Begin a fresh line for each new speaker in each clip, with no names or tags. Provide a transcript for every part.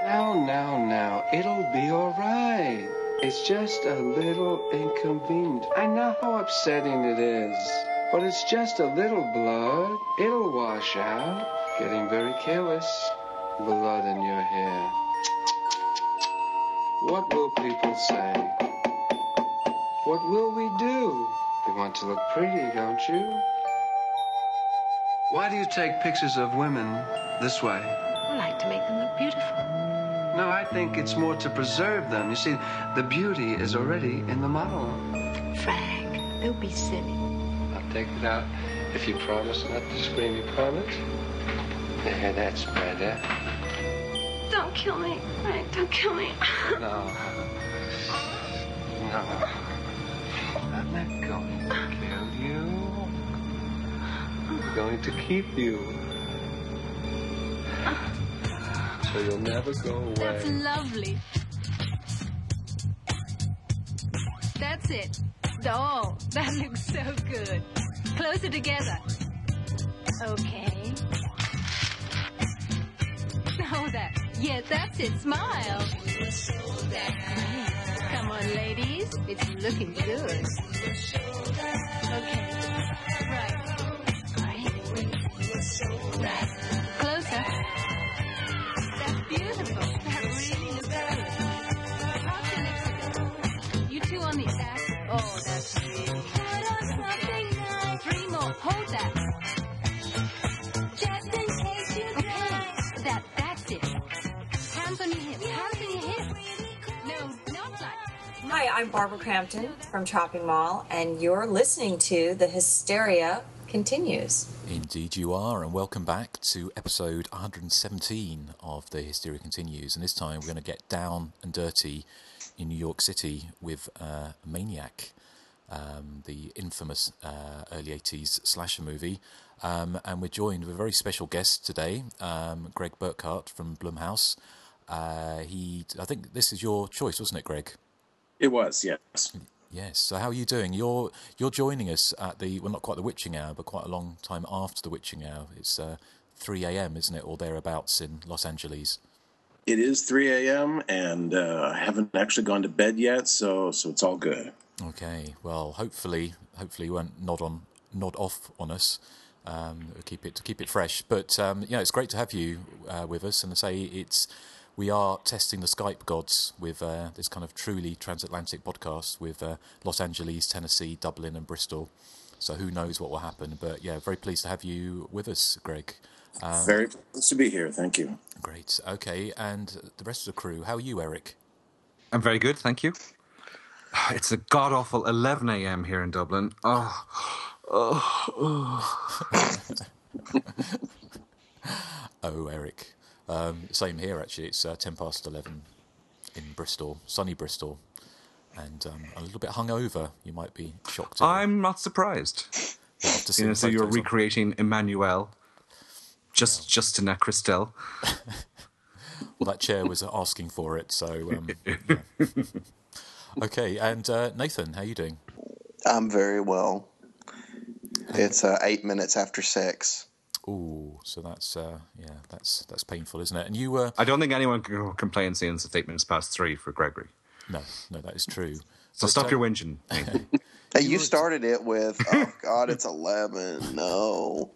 Now, it'll be all right. It's just a little inconvenient. I know how upsetting it is, but it's just a little blood. It'll wash out. Getting very careless. Blood in your hair. What will people say? What will we do? You want to look pretty, don't you? Why do you take pictures of women this way?
I like to make them look beautiful.
No, I think it's more to preserve them. You see, the beauty is already in the model.
Frank, don't be silly.
I'll take it out if you promise not to scream. You promise? There, that's better.
Don't kill me, Frank. Don't kill me.
No. I'm not going to kill you. I'm going to keep you. So you'll never go away.
That's lovely. That's it. Oh, that looks so good. Closer together. Okay. Oh, yeah, that's it. Smile. Come on, ladies. It's looking good. Okay. Right. Closer. That's beautiful. That really looks good. Talk your lips. You two on the back. Oh, that's really good. Three more. Hold that.
Just in case you die.
That's it. Hands on your hips. Hands on your hips. No, not like.
Hi, I'm Barbara Crampton from Chopping Mall, and you're listening to The Hysteria Continues.
Indeed you are, and welcome back to episode 117 of The Hysteria Continues. And this time we're going to get down and dirty in New York City with Maniac, the infamous early 80s slasher movie. And we're joined with a very special guest today, Greg Burkhart from Blumhouse. I think this is your choice, wasn't it, Greg?
It was, yes.
Yes. So how are you doing? You're joining us at not quite the witching hour, but quite a long time after the witching hour. It's 3 a.m., isn't it, or thereabouts in Los Angeles?
It is 3 a.m. and I haven't actually gone to bed yet, so it's all good.
Okay. Well, hopefully you won't nod off on us. Keep it fresh. But it's great to have you with us, and to say we are testing the Skype gods with this kind of truly transatlantic podcast with Los Angeles, Tennessee, Dublin and Bristol. So who knows what will happen. But yeah, very pleased to have you with us, Greg.
Very pleased to be here. Thank you.
Great. Okay. And the rest of the crew, how are you, Eric?
I'm very good, thank you. It's a god-awful 11 a.m. here in Dublin. Oh,
Eric. Same here, actually. It's 10 past 11 in Bristol, sunny Bristol, and a little bit hungover. You might be shocked.
I'm not surprised. So you're recreating Emmanuel, just to Christelle.
Well, that chair was asking for it, so... yeah. Okay, and Nathan, how are you doing?
I'm very well. It's 8 minutes after 6.
Ooh, so that's painful, isn't it? And you
I don't think anyone can complain saying it's 8 minutes past 3 for Gregory.
No, that is true.
So stop your whinging.
Hey, you started it with, oh God, it's 11. No.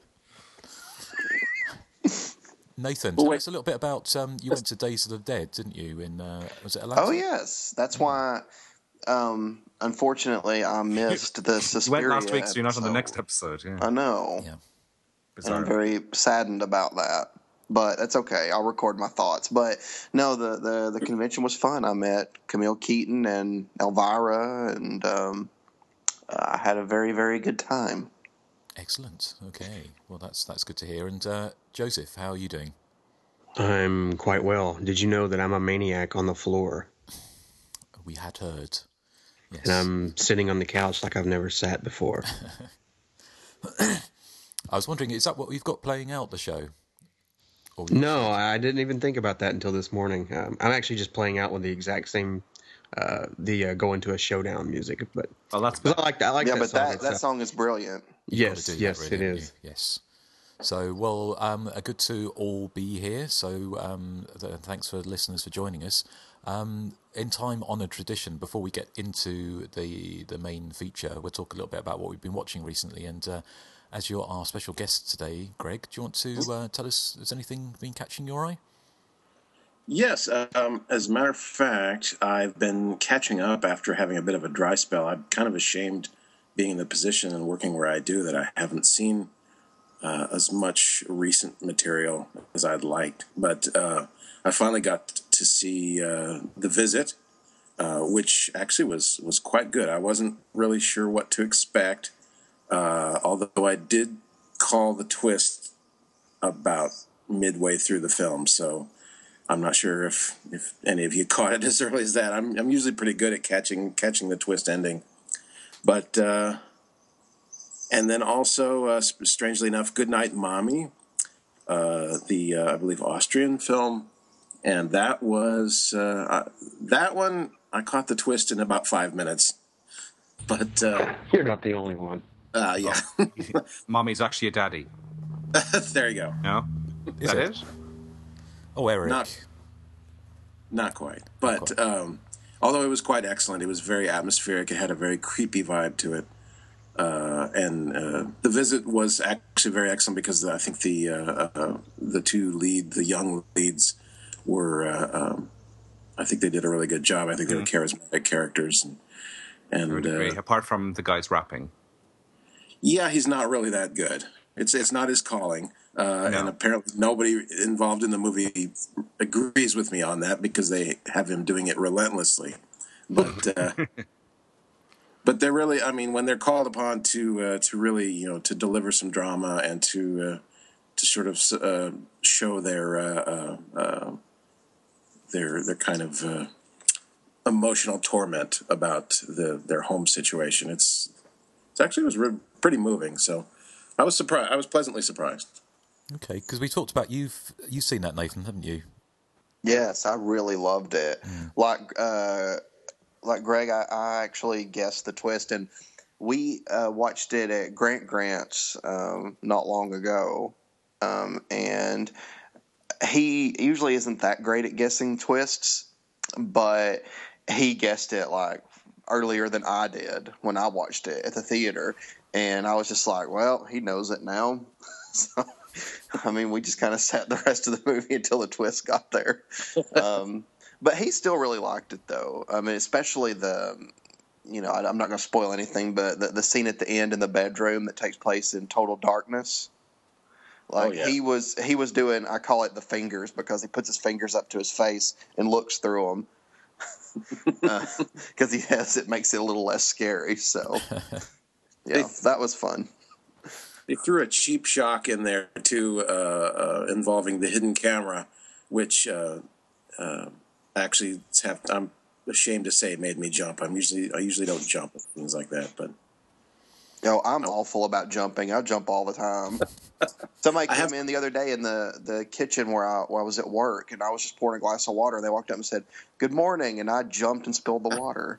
Nathan, tell us a little bit about you went to Days of the Dead, didn't you? Was it Atlanta?
Oh yes, that's why. Unfortunately, I missed the Suspiria.
You went last week, so you're not on the
episode.
next episode. Yeah.
I know.
Yeah.
And I'm very saddened about that, but that's okay. I'll record my thoughts. But no, the convention was fun. I met Camille Keaton and Elvira, and I had a very, very good time.
Excellent. Okay. Well, that's good to hear. And Joseph, how are you doing?
I'm quite well. Did you know that I'm a maniac on the floor?
We had heard. Yes.
And I'm sitting on the couch like I've never sat before.
I was wondering, is that what we've got playing out the show?
No, I didn't even think about that until this morning. I'm actually just playing out with the exact same, go into a showdown music. But
that's
I like that. I like
yeah,
that
but
song.
That song is brilliant.
Yes,
really,
it is.
Yes. So, well, good to all be here. So, thanks for listeners for joining us. In time-honoured tradition, before we get into the main feature, we'll talk a little bit about what we've been watching recently. And as you're our special guest today, Greg, do you want to tell us, has anything been catching your eye?
Yes. As a matter of fact, I've been catching up after having a bit of a dry spell. I'm kind of ashamed being in the position and working where I do that I haven't seen as much recent material as I'd liked. But I finally got to see The Visit, which actually was quite good. I wasn't really sure what to expect, although I did call the twist about midway through the film, so I'm not sure if any of you caught it as early as that. I'm usually pretty good at catching the twist ending. But and then also, strangely enough, Goodnight Mommy, the I believe Austrian film, and that was that one. I caught the twist in about 5 minutes. But
you're not the only one.
Yeah,
Mommy's actually a daddy.
There you go.
No, is that it?
Oh, Eric.
Not quite. But although it was quite excellent, it was very atmospheric. It had a very creepy vibe to it. And The Visit was actually very excellent because I think the young leads were, I think they did a really good job. I think they were charismatic characters. And
really great. Apart from the guy's rapping.
Yeah, he's not really that good. It's not his calling. No. And apparently nobody involved in the movie agrees with me on that because they have him doing it relentlessly. But but they're really, I mean, when they're called upon to really, to deliver some drama and to sort of show their kind of emotional torment about their home situation, it actually was pretty moving. So I was surprised. I was pleasantly surprised.
Okay, because we talked about you've seen that, Nathan, haven't you?
Yes, I really loved it. Like Greg, I actually guessed the twist, and we watched it at Grant's not long ago, and he usually isn't that great at guessing twists, but he guessed it like earlier than I did when I watched it at the theater, and I was just like, well, he knows it now. So, I mean, we just kind of sat the rest of the movie until the twist got there. But he still really liked it, though. I mean, especially I'm not going to spoil anything, but the scene at the end in the bedroom that takes place in total darkness. Like, he was doing, I call it the fingers, because he puts his fingers up to his face and looks through them. Because it makes it a little less scary. So, yeah, that was fun.
They threw a cheap shock in there, too, involving the hidden camera, which actually I'm ashamed to say it made me jump. I usually don't jump at things like that, but
I'm awful about jumping. I jump all the time. Somebody came in the other day in the kitchen where I was at work, and I was just pouring a glass of water, and they walked up and said, "Good morning," and I jumped and spilled the water.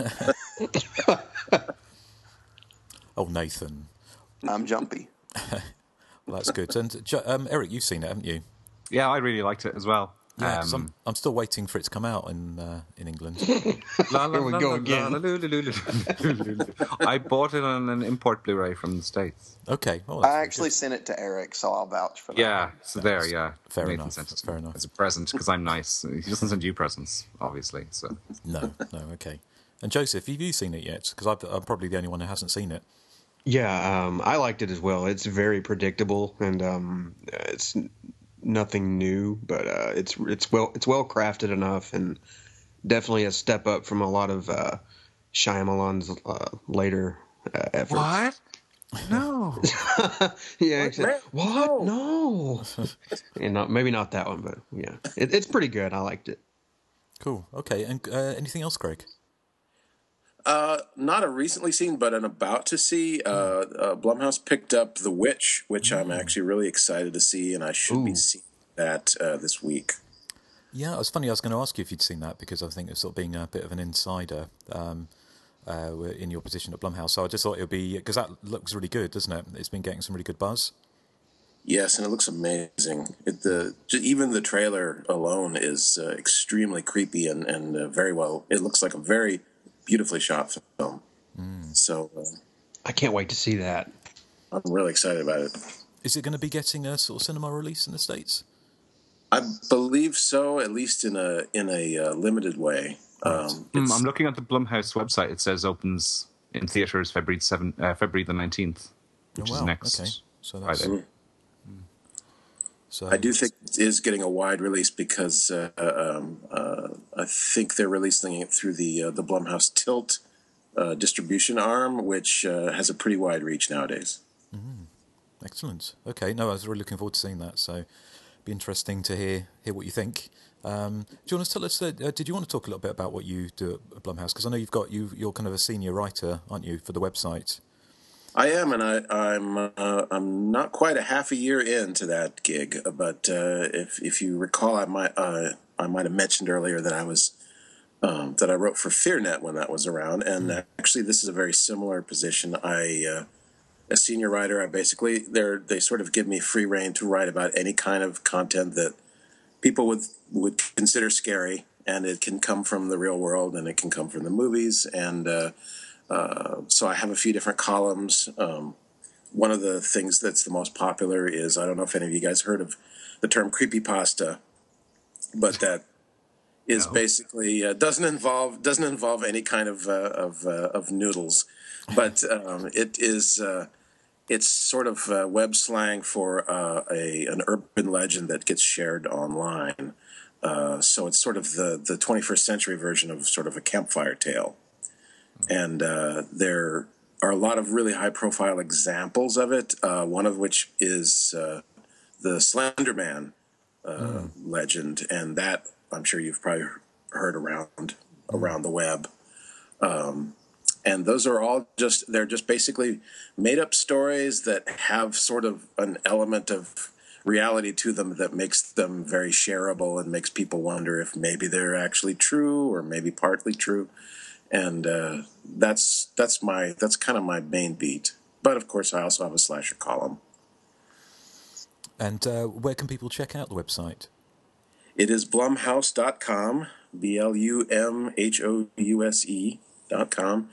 Oh, Nathan.
I'm jumpy.
Well, that's good. And Eric, you've seen it, haven't you?
Yeah, I really liked it as well.
Yeah, I'm still waiting for it to come out in England.
Here we go again.
I bought it on an import Blu-ray from the States.
Okay. Oh,
I actually sent it to Eric, so I'll vouch for that.
Yeah, so there, yeah.
Fair
Nathan
enough.
sent it
Fair enough.
as a present, because I'm nice. He doesn't send you presents, obviously. So
No, okay. And Joseph, have you seen it yet? Because I'm probably the only one who hasn't seen it.
Yeah, I liked it as well. It's very predictable, and it's nothing new, but it's well crafted enough, and definitely a step up from a lot of Shyamalan's later efforts.
What? No.
Yeah. What? No. And maybe not that one, but yeah, it's pretty good. I liked it.
Cool. Okay. And anything else, Greg?
Not a recently seen, but an about to see. Blumhouse picked up The Witch, which I'm actually really excited to see, and I should be seeing that this week.
Yeah, it was funny. I was going to ask you if you'd seen that, because I think it's sort of being a bit of an insider in your position at Blumhouse. So I just thought it would be, because that looks really good, doesn't it? It's been getting some really good buzz.
Yes, and it looks amazing. Even the trailer alone is extremely creepy and very well. It looks like a very beautifully shot film. So
I can't wait to see that.
I'm really excited about it.
Is it going to be getting a sort of cinema release in the States?
I believe so, at least in a limited way.
I'm looking at the Blumhouse website. It says opens in theaters February the 19th, which is next Friday.
So
I do think it is getting a wide release because I think they're releasing it through the Blumhouse Tilt distribution arm, which has a pretty wide reach nowadays.
Excellent. Okay, no, I was really looking forward to seeing that. So, it'd be interesting to hear what you think. Do you want to tell us? Did you want to talk a little bit about what you do at Blumhouse? Because I know you're kind of a senior writer, aren't you, for the website?
I am, and I'm not quite a half a year into that gig. But if you recall, I might have mentioned earlier that I was that I wrote for FearNet when that was around, and actually this is a very similar position. A senior writer, I basically they sort of give me free rein to write about any kind of content that people would consider scary, and it can come from the real world and it can come from the movies, and so I have a few different columns. One of the things that's the most popular is, I don't know if any of you guys heard of the term creepypasta, but that is basically doesn't involve any kind of noodles, but it is. It's sort of web slang for an urban legend that gets shared online. So it's sort of the 21st century version of sort of a campfire tale. And there are a lot of really high-profile examples of it, one of which is the Slender Man legend, and that I'm sure you've probably heard around the web. And those are all they're just basically made-up stories that have sort of an element of reality to them that makes them very shareable and makes people wonder if maybe they're actually true or maybe partly true. And that's kind of my main beat. But of course, I also have a slasher column.
And where can people check out the website?
It is blumhouse.com, BLUMHOUSE.com.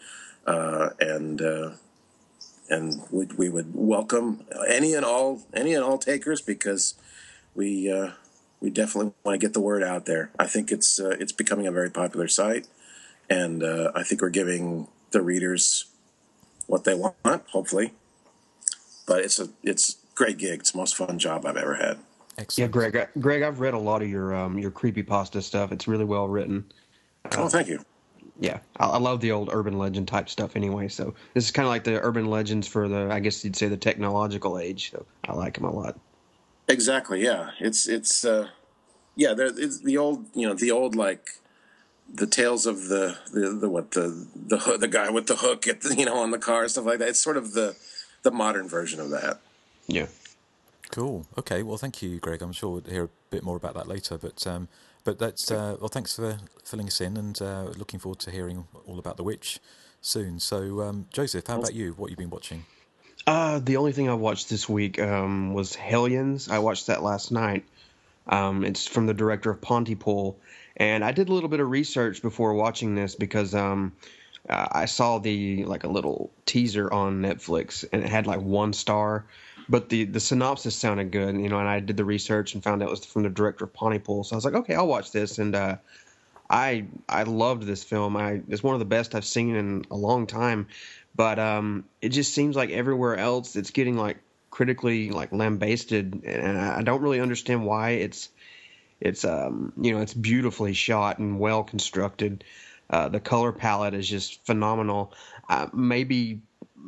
And we would welcome any and all takers, because we definitely want to get the word out there. I think it's becoming a very popular site, and I think we're giving the readers what they want, hopefully. But it's a great gig. It's the most fun job I've ever had.
Excellent.
Yeah, Greg, I've read a lot of your creepypasta stuff. It's really well written.
Oh, thank you.
Yeah, I love the old urban legend type stuff anyway. So this is kind of like the urban legends for I guess you'd say, the technological age. So I like them a lot.
Exactly. Yeah. It's it's the old like the tales of the guy with the hook at on the car, stuff like that. It's sort of the modern version of that.
Yeah.
Cool. Okay. Well, thank you, Greg. I'm sure we'll hear a bit more about that later. But that's well. Thanks for filling us in, and looking forward to hearing all about The Witch soon. So, Joseph, how about you? What have you been watching?
The only thing I watched this week was Hellions. I watched that last night. It's from the director of Pontypool, and I did a little bit of research before watching this because I saw a little teaser on Netflix, and it had 1 star. But the synopsis sounded good, and I did the research and found out it was from the director of Pontypool. So I was like, okay, I'll watch this. And I loved this film. It's one of the best I've seen in a long time. But it just seems like everywhere else it's getting critically lambasted, and I don't really understand why. It's beautifully shot and well constructed. The color palette is just phenomenal. Maybe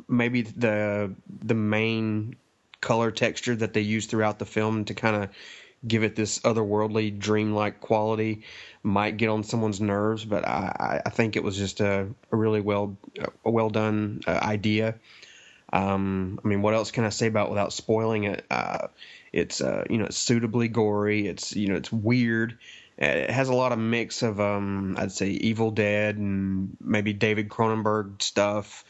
the main color texture that they use throughout the film to kind of give it this otherworldly, dreamlike quality might get on someone's nerves, but I think it was just a really well done idea. I mean, what else can I say about it without spoiling it? It's it's suitably gory. It's it's weird. It has a lot of mix of I'd say Evil Dead and maybe David Cronenberg stuff.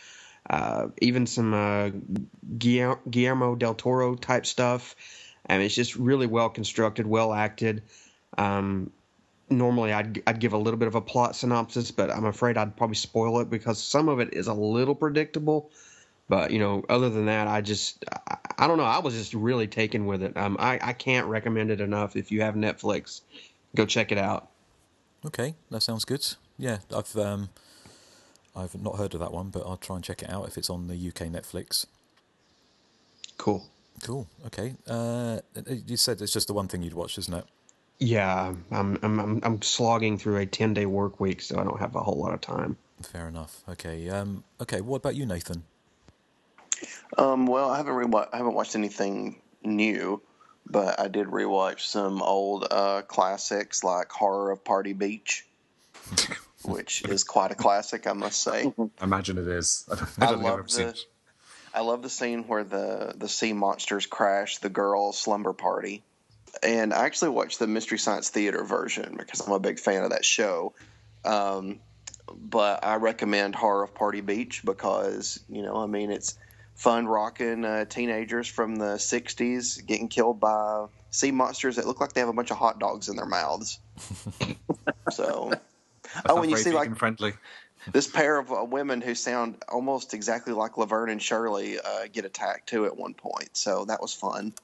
even some Guillermo del Toro type stuff. And it's just really well constructed, well acted. Normally, I'd give a little bit of a plot synopsis, but I'm afraid I'd probably spoil it because some of it is a little predictable. But, other than that, I don't know. I was just really taken with it. I can't recommend it enough. If you have Netflix, go check it out.
Okay, that sounds good. Yeah, I've not heard of that one, but I'll try and check it out if it's on the UK Netflix.
Cool.
Okay. You said it's just the one thing you'd watch, isn't it?
Yeah, I'm slogging through a 10-day work week, so I don't have a whole lot of time.
Fair enough. Okay. Okay. What about you, Nathan?
Well, I haven't watched anything new, but I did rewatch some old classics like Horror of Party Beach, which is quite a classic, I must say.
I imagine it is. I don't think I've ever seen it.
I love the scene where the sea monsters crash the girls' slumber party. And I actually watched the Mystery Science Theater version because I'm a big fan of that show. But I recommend Horror of Party Beach because, it's fun rocking teenagers from the 60s getting killed by sea monsters that look like they have a bunch of hot dogs in their mouths. So,
when you see like friendly.
This pair of women who sound almost exactly like Laverne and Shirley get attacked too at one point. So that was fun.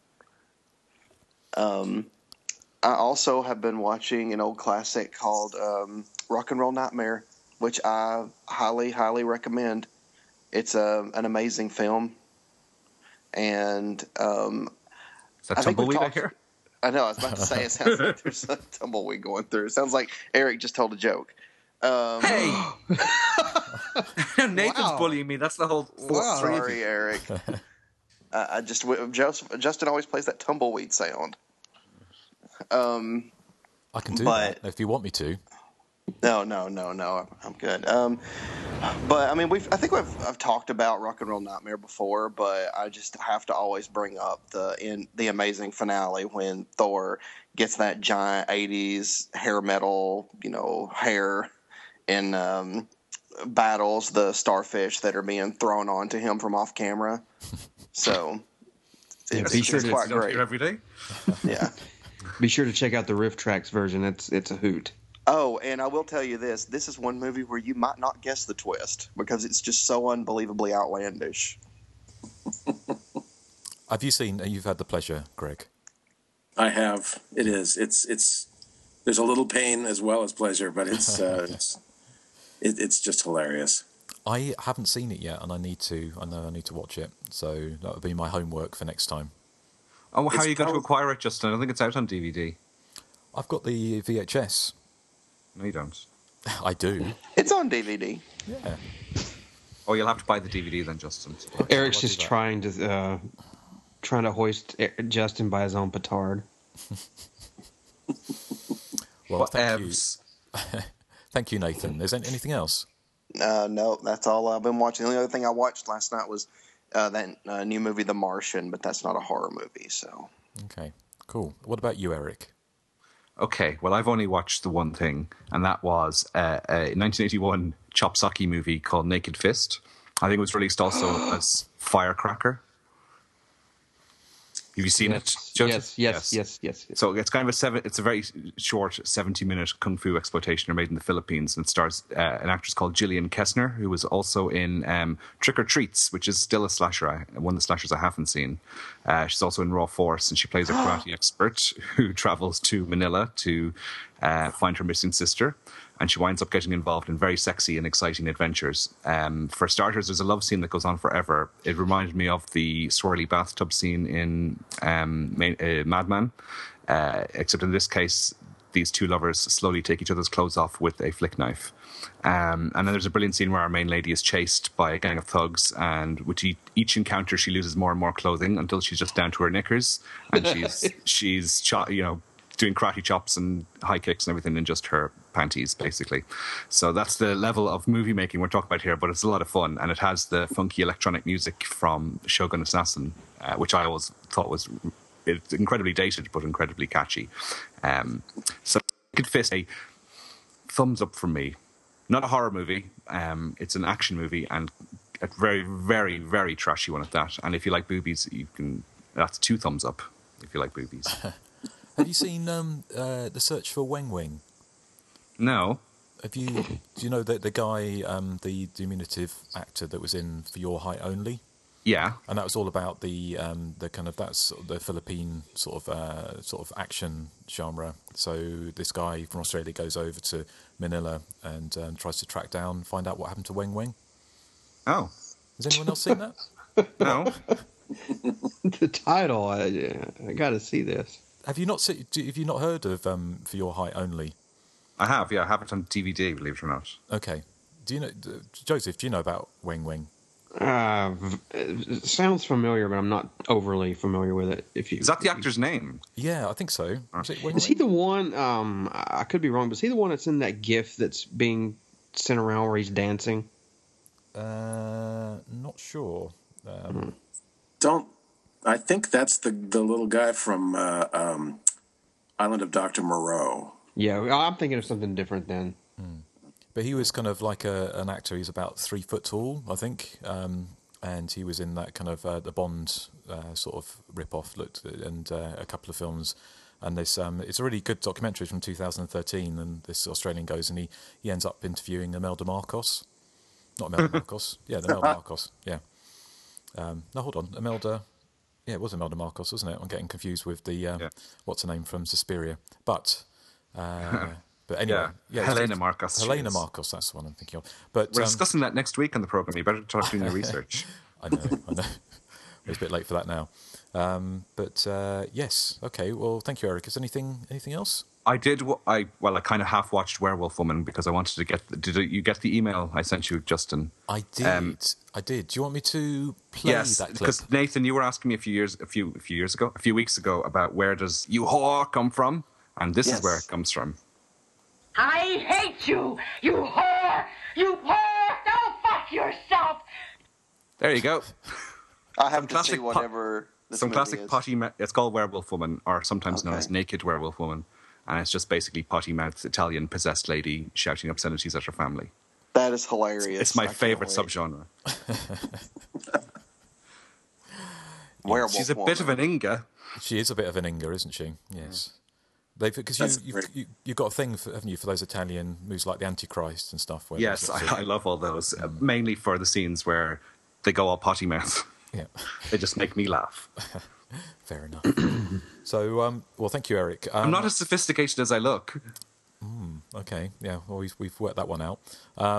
I also have been watching an old classic called Rock and Roll Nightmare, which I highly, highly recommend. It's an amazing film. And
is that tumbleweed I hear?
I know, I was about to say, it sounds like there's a tumbleweed going through. It sounds like Eric just told a joke.
Hey! Nathan's bullying me. That's the whole
Sorry, Eric. Justin always plays that tumbleweed sound.
I can do that if you want me to.
No, I'm good. But I mean, I've talked about Rock and Roll Nightmare before, but I just have to always bring up the amazing finale when Thor gets that giant 80s hair metal, hair and battles the starfish that are being thrown onto him from off camera. So
be sure to
quite great
every day.
Yeah.
Be sure to check out the Riff Tracks version. It's a hoot.
Oh, and I will tell you this. This is one movie where you might not guess the twist because it's just so unbelievably outlandish.
Have you seen, you've had the pleasure, Greg?
I have. It is. It's there's a little pain as well as pleasure, but it's just hilarious.
I haven't seen it yet, and I know I need to watch it. So that would be my homework for next time.
Oh, how are you going to acquire it, Justin? I don't think it's out on DVD.
I've got the VHS.
No, you don't.
I do.
It's on DVD.
Yeah.
Oh, you'll have to buy the DVD then, Justin.
Okay, Eric's just trying to hoist Justin by his own petard.
Well, thank you. Thank you, Nathan. Is there anything else?
No, that's all I've been watching. The only other thing I watched last night was that new movie, The Martian, but that's not a horror movie. So.
Okay, cool. What about you, Eric?
Okay, well, I've only watched the one thing, and that was a 1981 Chopsaki movie called Naked Fist. I think it was released also as Firecracker. Have you seen it, Joseph?
Yes.
So it's kind of it's a very short 70-minute kung fu exploitation made in the Philippines, and it stars an actress called Gillian Kessner, who was also in Trick or Treats, which is still a slasher, one of the slashers I haven't seen. She's also in Raw Force, and she plays a karate expert who travels to Manila to find her missing sister. And she winds up getting involved in very sexy and exciting adventures. For starters, there's a love scene that goes on forever. It reminded me of the swirly bathtub scene in Mad Men, except in this case, these two lovers slowly take each other's clothes off with a flick knife. And then there's a brilliant scene where our main lady is chased by a gang of thugs, and with each encounter, she loses more and more clothing until she's just down to her knickers, and she's doing karate chops and high kicks and everything in just her panties, basically. So that's the level of movie making we're talking about here, but it's a lot of fun, and it has the funky electronic music from Shogun Assassin, which I always thought was incredibly dated but incredibly catchy. So Naked Fist, a thumbs up from me. Not a horror movie, it's an action movie, and a very, very, very trashy one at that. And if you like boobies, that's 2 thumbs up if you like boobies.
Have you seen The Search for Weng Weng?
No.
Do you know the guy, the diminutive actor that was in For Your Height Only?
Yeah.
And that was all about the kind of, that's sort of the Philippine sort of action genre. So this guy from Australia goes over to Manila and tries to find out what happened to Weng Weng.
Oh.
Has anyone else seen that?
No.
The title, I got to see this.
Have you not heard of For Your Height Only?
I have, yeah. I have it on DVD, believe it or not.
Okay. Do you know, Joseph? Do you know about Weng Weng?
It sounds familiar, but I'm not overly familiar with it.
Is that the actor's name?
Yeah, I think so.
Is he the one? I could be wrong, but is he the one that's in that GIF that's being sent around where he's dancing?
Not sure.
I think that's the little guy from Island of Dr. Moreau.
Yeah, I'm thinking of something different then.
But he was kind of like an actor. He's about 3 foot tall, I think, and he was in that kind of the Bond sort of rip-off and a couple of films. And this it's a really good documentary from 2013. And this Australian goes and he ends up interviewing Imelda Marcos, not Imelda Marcos, yeah, Imelda Marcos, yeah. No, hold on, Imelda. Yeah, it was Imelda Marcos, wasn't it? I'm getting confused with the what's her name from Suspiria, but. But anyway,
yeah, Helena Marcos.
Helena Marcos, that's the one I'm thinking of. But
we're discussing that next week on the program. You better start doing your research.
I know. It's a bit late for that now. But yes, okay. Well, thank you, Eric. Is anything else?
I did. I kind of half watched Werewolf Woman because I wanted to get. Did you get the email I sent you, Justin?
I did. Do you want me to play that clip?
Because Nathan, you were asking me a few weeks ago about where does "you whore" come from, and this is where it comes from.
I hate you, you whore! You whore! Go fuck yourself!
There you go.
I have to see whatever this
some
movie
classic
is.
potty. It's called Werewolf Woman, or sometimes known as Naked Werewolf Woman, and it's just basically potty-mouthed Italian possessed lady shouting obscenities at her family.
That is hilarious.
It's my favorite subgenre.
Werewolf
She's a bit of an Inga.
She is a bit of an Inga, isn't she? Yes. Because you've got a thing, haven't you, for those Italian movies like the Antichrist and stuff?
Yes, I love all those, mainly for the scenes where they go all potty mouth.
Yeah.
They just make me laugh.
Fair enough. So, well, thank you, Eric.
I'm not as sophisticated as I look.
Okay, yeah, well, we've worked that one out.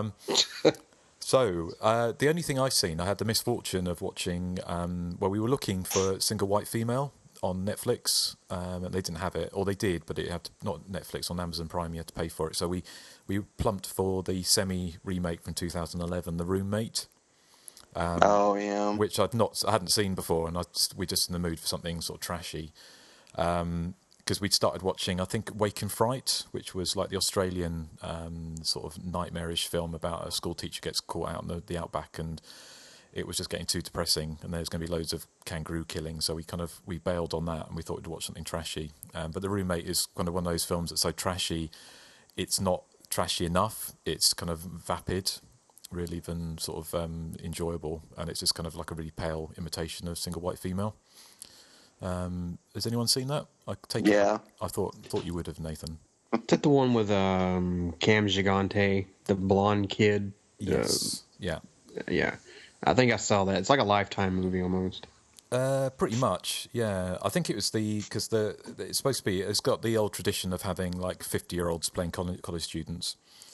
So, the only thing I've seen, I had the misfortune of watching, we were looking for Single White Female on Netflix, and they didn't have it, or they did, but it had not Netflix, on Amazon Prime. You had to pay for it. So we plumped for the semi-remake from 2011, The Roommate. Which I hadn't seen before, and we're just in the mood for something sort of trashy. Because we'd started watching, I think, Wake and Fright, which was like the Australian sort of nightmarish film about a school teacher gets caught out in the outback, and it was just getting too depressing, and there's going to be loads of kangaroo killing, so we bailed on that, and we thought we'd watch something trashy. But The Roommate is kind of one of those films that's so trashy, it's not trashy enough. It's kind of vapid, really, even sort of enjoyable, and it's just kind of like a really pale imitation of Single White Female. Has anyone seen that? I thought you would have, Nathan.
Is that the one with Cam Gigante, the blonde kid?
Yes. Yeah.
I think I saw that. It's like a Lifetime movie almost.
Pretty much, yeah. I think it was because it's supposed to be. It's got the old tradition of having like 50-year-olds playing college students.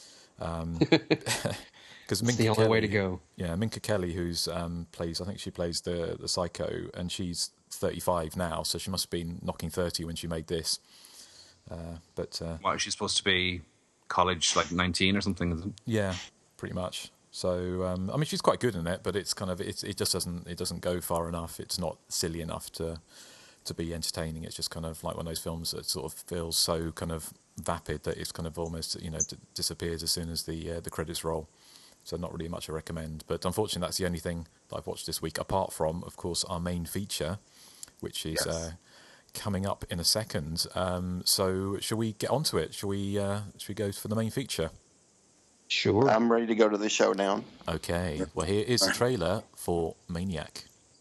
Because
it's the only way to go.
Yeah, Minka Kelly, who's I think she plays the psycho, and she's 35 now, so she must have been knocking 30 when she made this.
What, is she supposed to be college, like 19 or something? Isn't it?
Yeah, pretty much. So I mean, she's quite good in it, but it's kind of it just doesn't go far enough. It's not silly enough to be entertaining. It's just kind of like one of those films that sort of feels so kind of vapid that it's kind of almost disappears as soon as the credits roll. So not really much I recommend. But unfortunately, that's the only thing that I've watched this week, apart from, of course, our main feature, which is coming up in a second. So shall we get onto it? Shall we go for the main feature?
Sure.
I'm ready to go to the showdown.
Okay, well, here is the trailer for Maniac.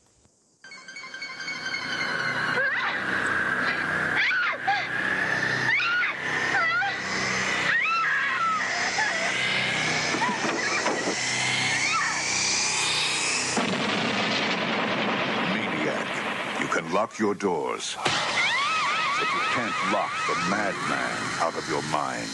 Maniac, you can lock your doors, but you can't lock the madman out of your mind.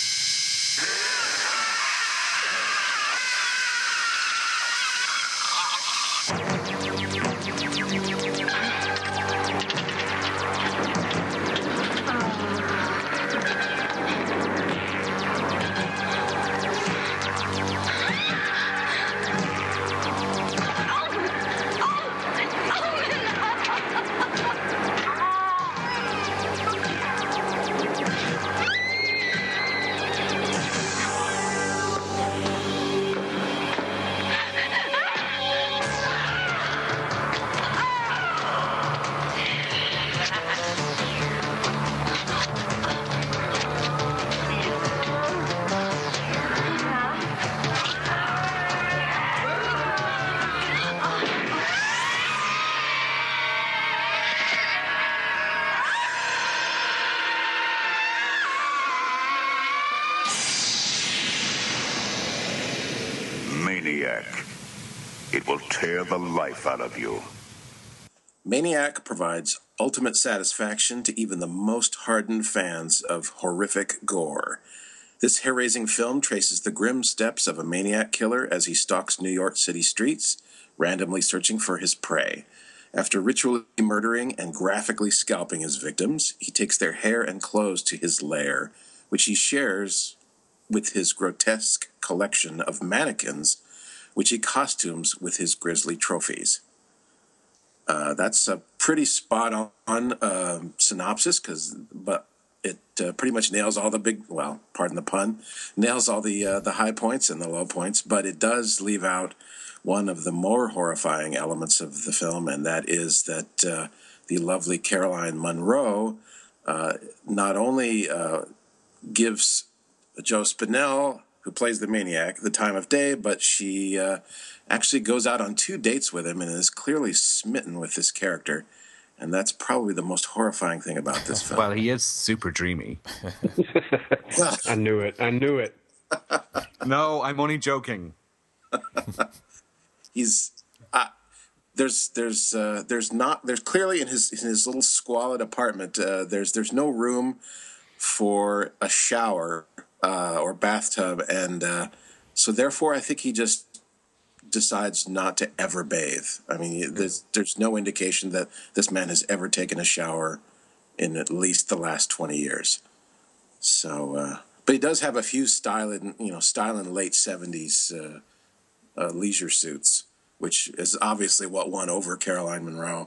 Maniac. It will tear the life out of you.
Maniac provides ultimate satisfaction to even the most hardened fans of horrific gore. This hair-raising film traces the grim steps of a maniac killer as he stalks New York City streets, randomly searching for his prey. After ritually murdering and graphically scalping his victims, he takes their hair and clothes to his lair, which he shares with his grotesque collection of mannequins, which he costumes with his grisly trophies. That's a pretty spot-on synopsis, but it pretty much nails all the pardon the pun, nails all the high points and the low points, but it does leave out one of the more horrifying elements of the film, and that is that the lovely Caroline Munro not only gives Joe Spinell, who plays the maniac, the time of day, but she actually goes out on 2 dates with him and is clearly smitten with this character. And that's probably the most horrifying thing about this film.
Well, he is super dreamy.
I knew it.
No, I'm only joking.
He's there's clearly in his little squalid apartment. There's no room for a shower or bathtub, and so therefore I think he just decides not to ever bathe. I mean, there's no indication that this man has ever taken a shower in at least the last 20 years. So, but he does have a few styling late 70s leisure suits, which is obviously what won over Caroline Munro.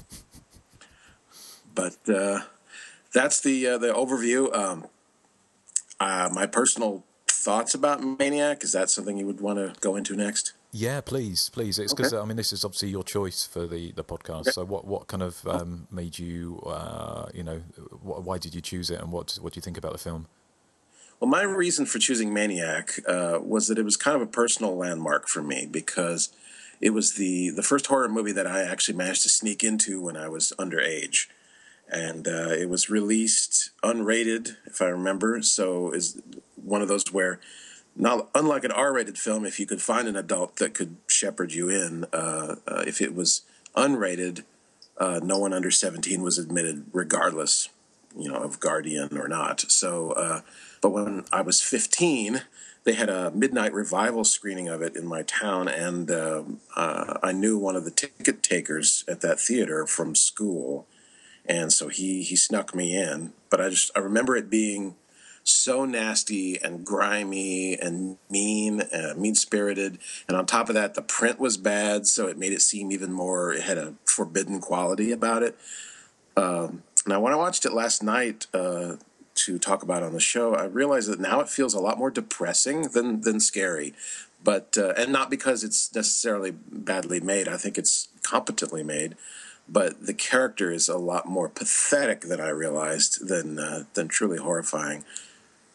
But that's the overview. My personal thoughts about Maniac, is that something you would want to go into next?
Yeah, please. It's because I mean, this is obviously your choice for the podcast. Okay. So, what kind of made you, why did you choose it, and what do you think about the film?
Well, my reason for choosing Maniac was that it was kind of a personal landmark for me, because it was the first horror movie that I actually managed to sneak into when I was underage, and it was released unrated, if I remember. So is one of those where, not unlike an R-rated film, if you could find an adult that could shepherd you in, if it was unrated, no one under 17 was admitted, regardless, of guardian or not. So, but when I was 15, they had a midnight revival screening of it in my town, and I knew one of the ticket takers at that theater from school, and so he snuck me in. But I remember it being so nasty and grimy and mean-spirited. And on top of that, the print was bad, so it made it seem even more, it had a forbidden quality about it. Now, when I watched it last night to talk about on the show, I realized that now it feels a lot more depressing than scary. But and not because it's necessarily badly made. I think it's competently made. But the character is a lot more pathetic than I realized, than truly horrifying.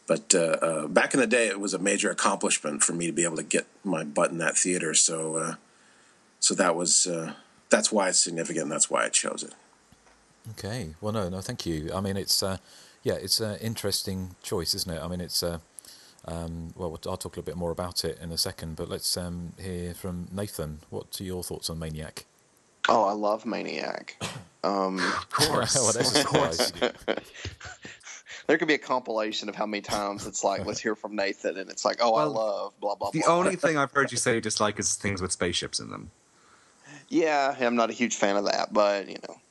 But back in the day, it was a major accomplishment for me to be able to get my butt in that theater. So that was that's why it's significant. And that's why I chose it.
Okay. Well, no, thank you. I mean, it's it's an interesting choice, isn't it? I mean, it's well, I'll talk a little bit more about it in a second, but let's hear from Nathan. What are your thoughts on Maniac?
Oh, I love Maniac.
Of course.
Well, that's a surprise.
There could be a compilation of how many times it's like, let's hear from Nathan, and it's like, oh, I love blah, blah, blah.
The only thing I've heard you say you dislike is things with spaceships in them.
Yeah, I'm not a huge fan of that, but,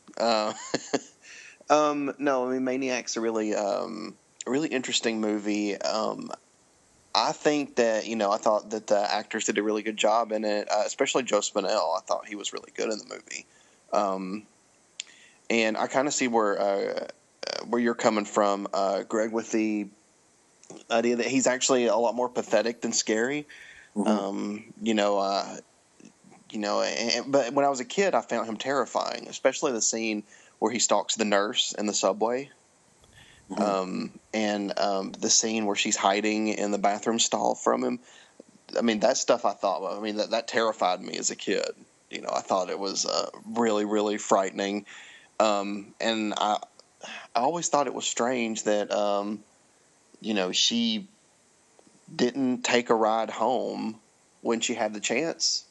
no, I mean, Maniac's a really interesting movie. I think that, I thought that the actors did a really good job in it, especially Joe Spinell. I thought he was really good in the movie. And I kind of see where you're coming from, Greg, with the idea that he's actually a lot more pathetic than scary. Mm-hmm. But when I was a kid, I found him terrifying, especially the scene where he stalks the nurse in the subway. Mm-hmm. And the scene where she's hiding in the bathroom stall from him. I mean, that stuff that terrified me as a kid. I thought it was really, really frightening. And I always thought it was strange that, she didn't take a ride home when she had the chance.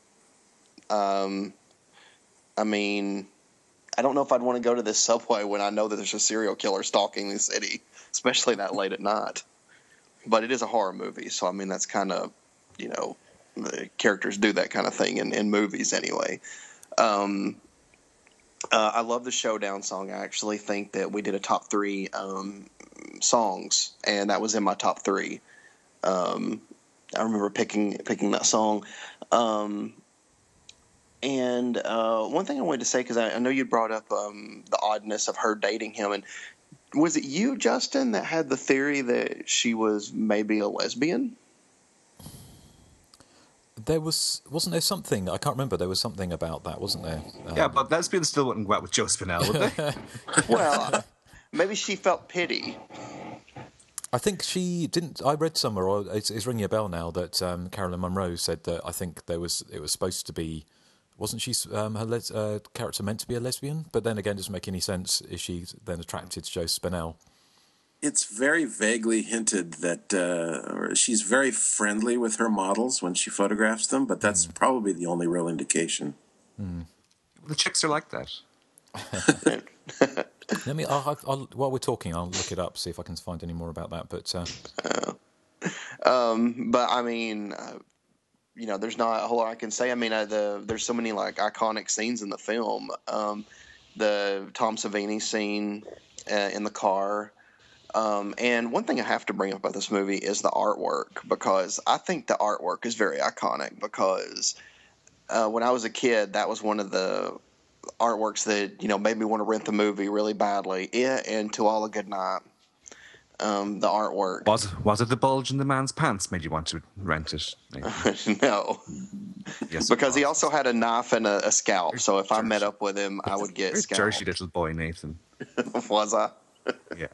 I mean, I don't know if I'd want to go to this subway when I know that there's a serial killer stalking the city, especially that late at night. But it is a horror movie, so I mean, that's kind of, the characters do that kind of thing in movies anyway. I love the Showdown song. I actually think that we did a top 3 songs, and that was in my top 3. I remember picking that song. And one thing I wanted to say, because I know you brought up the oddness of her dating him, and was it you, Justin, that had the theory that she was maybe a lesbian?
Wasn't there something, I can't remember, there was something about that, wasn't there?
Yeah, but lesbians still wouldn't go out with Joe Spinell, would they?
Well, maybe she felt pity.
I think she didn't. I read somewhere, or it's ringing a bell now, that Caroline Munro said that I think it was supposed to be. Wasn't she her character meant to be a lesbian? But then again, it doesn't make any sense. Is she then attracted to Joe Spinell?
It's very vaguely hinted that she's very friendly with her models when she photographs them, but that's probably the only real indication.
The chicks are like that.
Let me. While we're talking, I'll look it up, see if I can find any more about that. But
I mean, there's not a whole lot I can say. I mean, there's so many like iconic scenes in the film. The Tom Savini scene in the car. And one thing I have to bring up about this movie is the artwork, because I think the artwork is very iconic, because when I was a kid, that was one of the artworks that, made me want to rent the movie really badly. It and To All a Good Night, the artwork.
Was it the bulge in the man's pants made you want to rent it?
No.
Yes,
because he also had a knife and a scalp, so if I met up with him, I would get scalped.
Jersey little boy, Nathan.
Was I?
Yeah.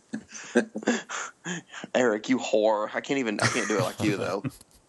Eric, you whore. I can't do it like you, though.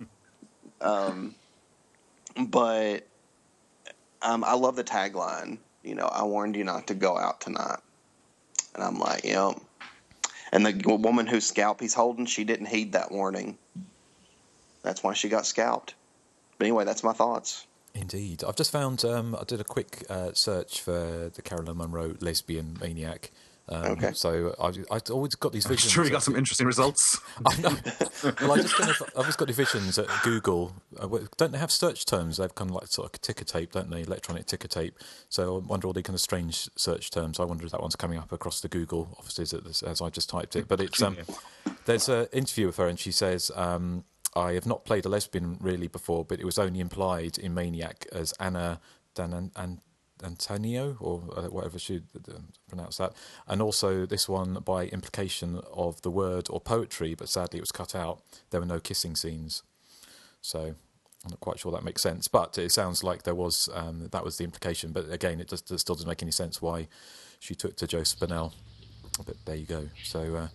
But I love the tagline, I warned you not to go out tonight. And I'm like, And the woman whose scalp he's holding, she didn't heed that warning. That's why she got scalped. But anyway, that's my thoughts.
Indeed. I've just found, I did a quick search for the Caroline Munro lesbian Maniac.
Okay.
So I've always got these visions.
I'm sure you got some interesting results.
I know. Well, I've just got the visions at Google. Don't they have search terms? They've kind of like sort of ticker tape, don't they? Electronic ticker tape. So I wonder all the kind of strange search terms. I wonder if that one's coming up across the Google offices as I just typed it. But it's there's an interview with her, and she says, I have not played a lesbian really before, but it was only implied in Maniac as Anna Antonio, or whatever she pronounce that, and also this one by implication of the word or poetry, but sadly it was cut out. There were no kissing scenes, so I'm not quite sure that makes sense, but it sounds like there was that was the implication. But again, it still doesn't make any sense why she took to Joe Spinell. But there you go. So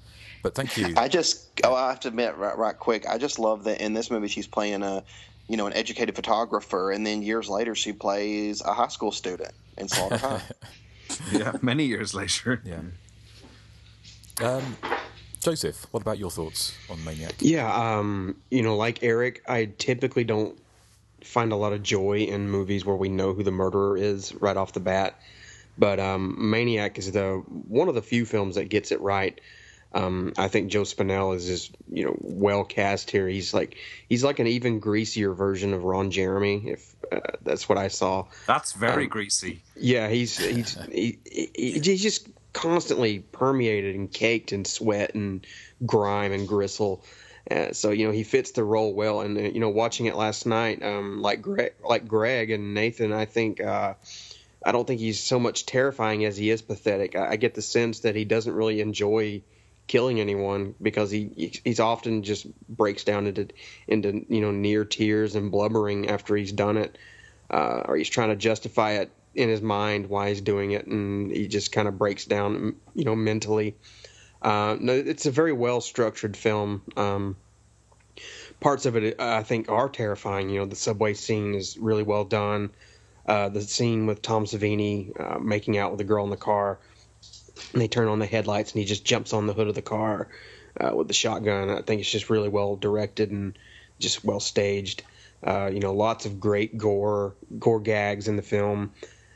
But thank you.
I have to admit, right quick, I just love that in this movie she's playing an educated photographer, and then years later she plays a high school student in Slaughter High.
Yeah, many years later.
Yeah. Joseph, what about your thoughts on Maniac?
Yeah, like Eric, I typically don't find a lot of joy in movies where we know who the murderer is right off the bat. But Maniac is one of the few films that gets it right. I think Joe Spinell is just well cast here. He's like an even greasier version of Ron Jeremy, if that's what I saw.
That's very greasy.
Yeah, he's just constantly permeated and caked in sweat and grime and gristle. So he fits the role well. And watching it last night, like Greg and Nathan, I think. I don't think he's so much terrifying as he is pathetic. I get the sense that he doesn't really enjoy killing anyone because he's often just breaks down into near tears and blubbering after he's done it, or he's trying to justify it in his mind why he's doing it, and he just kind of breaks down mentally. No, it's a very well structured film. Parts of it I think are terrifying. The subway scene is really well done. The scene with Tom Savini making out with the girl in the car, and they turn on the headlights and he just jumps on the hood of the car with the shotgun. I think it's just really well directed and just well staged. Lots of great gore gags in the film.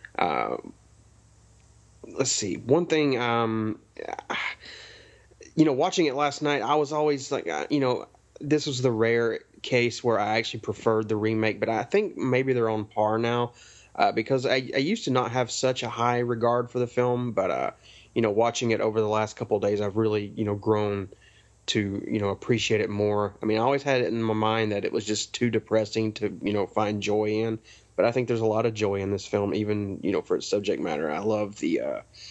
Let's see. One thing, watching it last night, I was always like, this was the rare case where I actually preferred the remake, but I think maybe they're on par now. Because I used to not have such a high regard for the film, but watching it over the last couple of days, I've really grown to appreciate it more. I mean, I always had it in my mind that it was just too depressing to find joy in, but I think there's a lot of joy in this film, even for its subject matter. I love the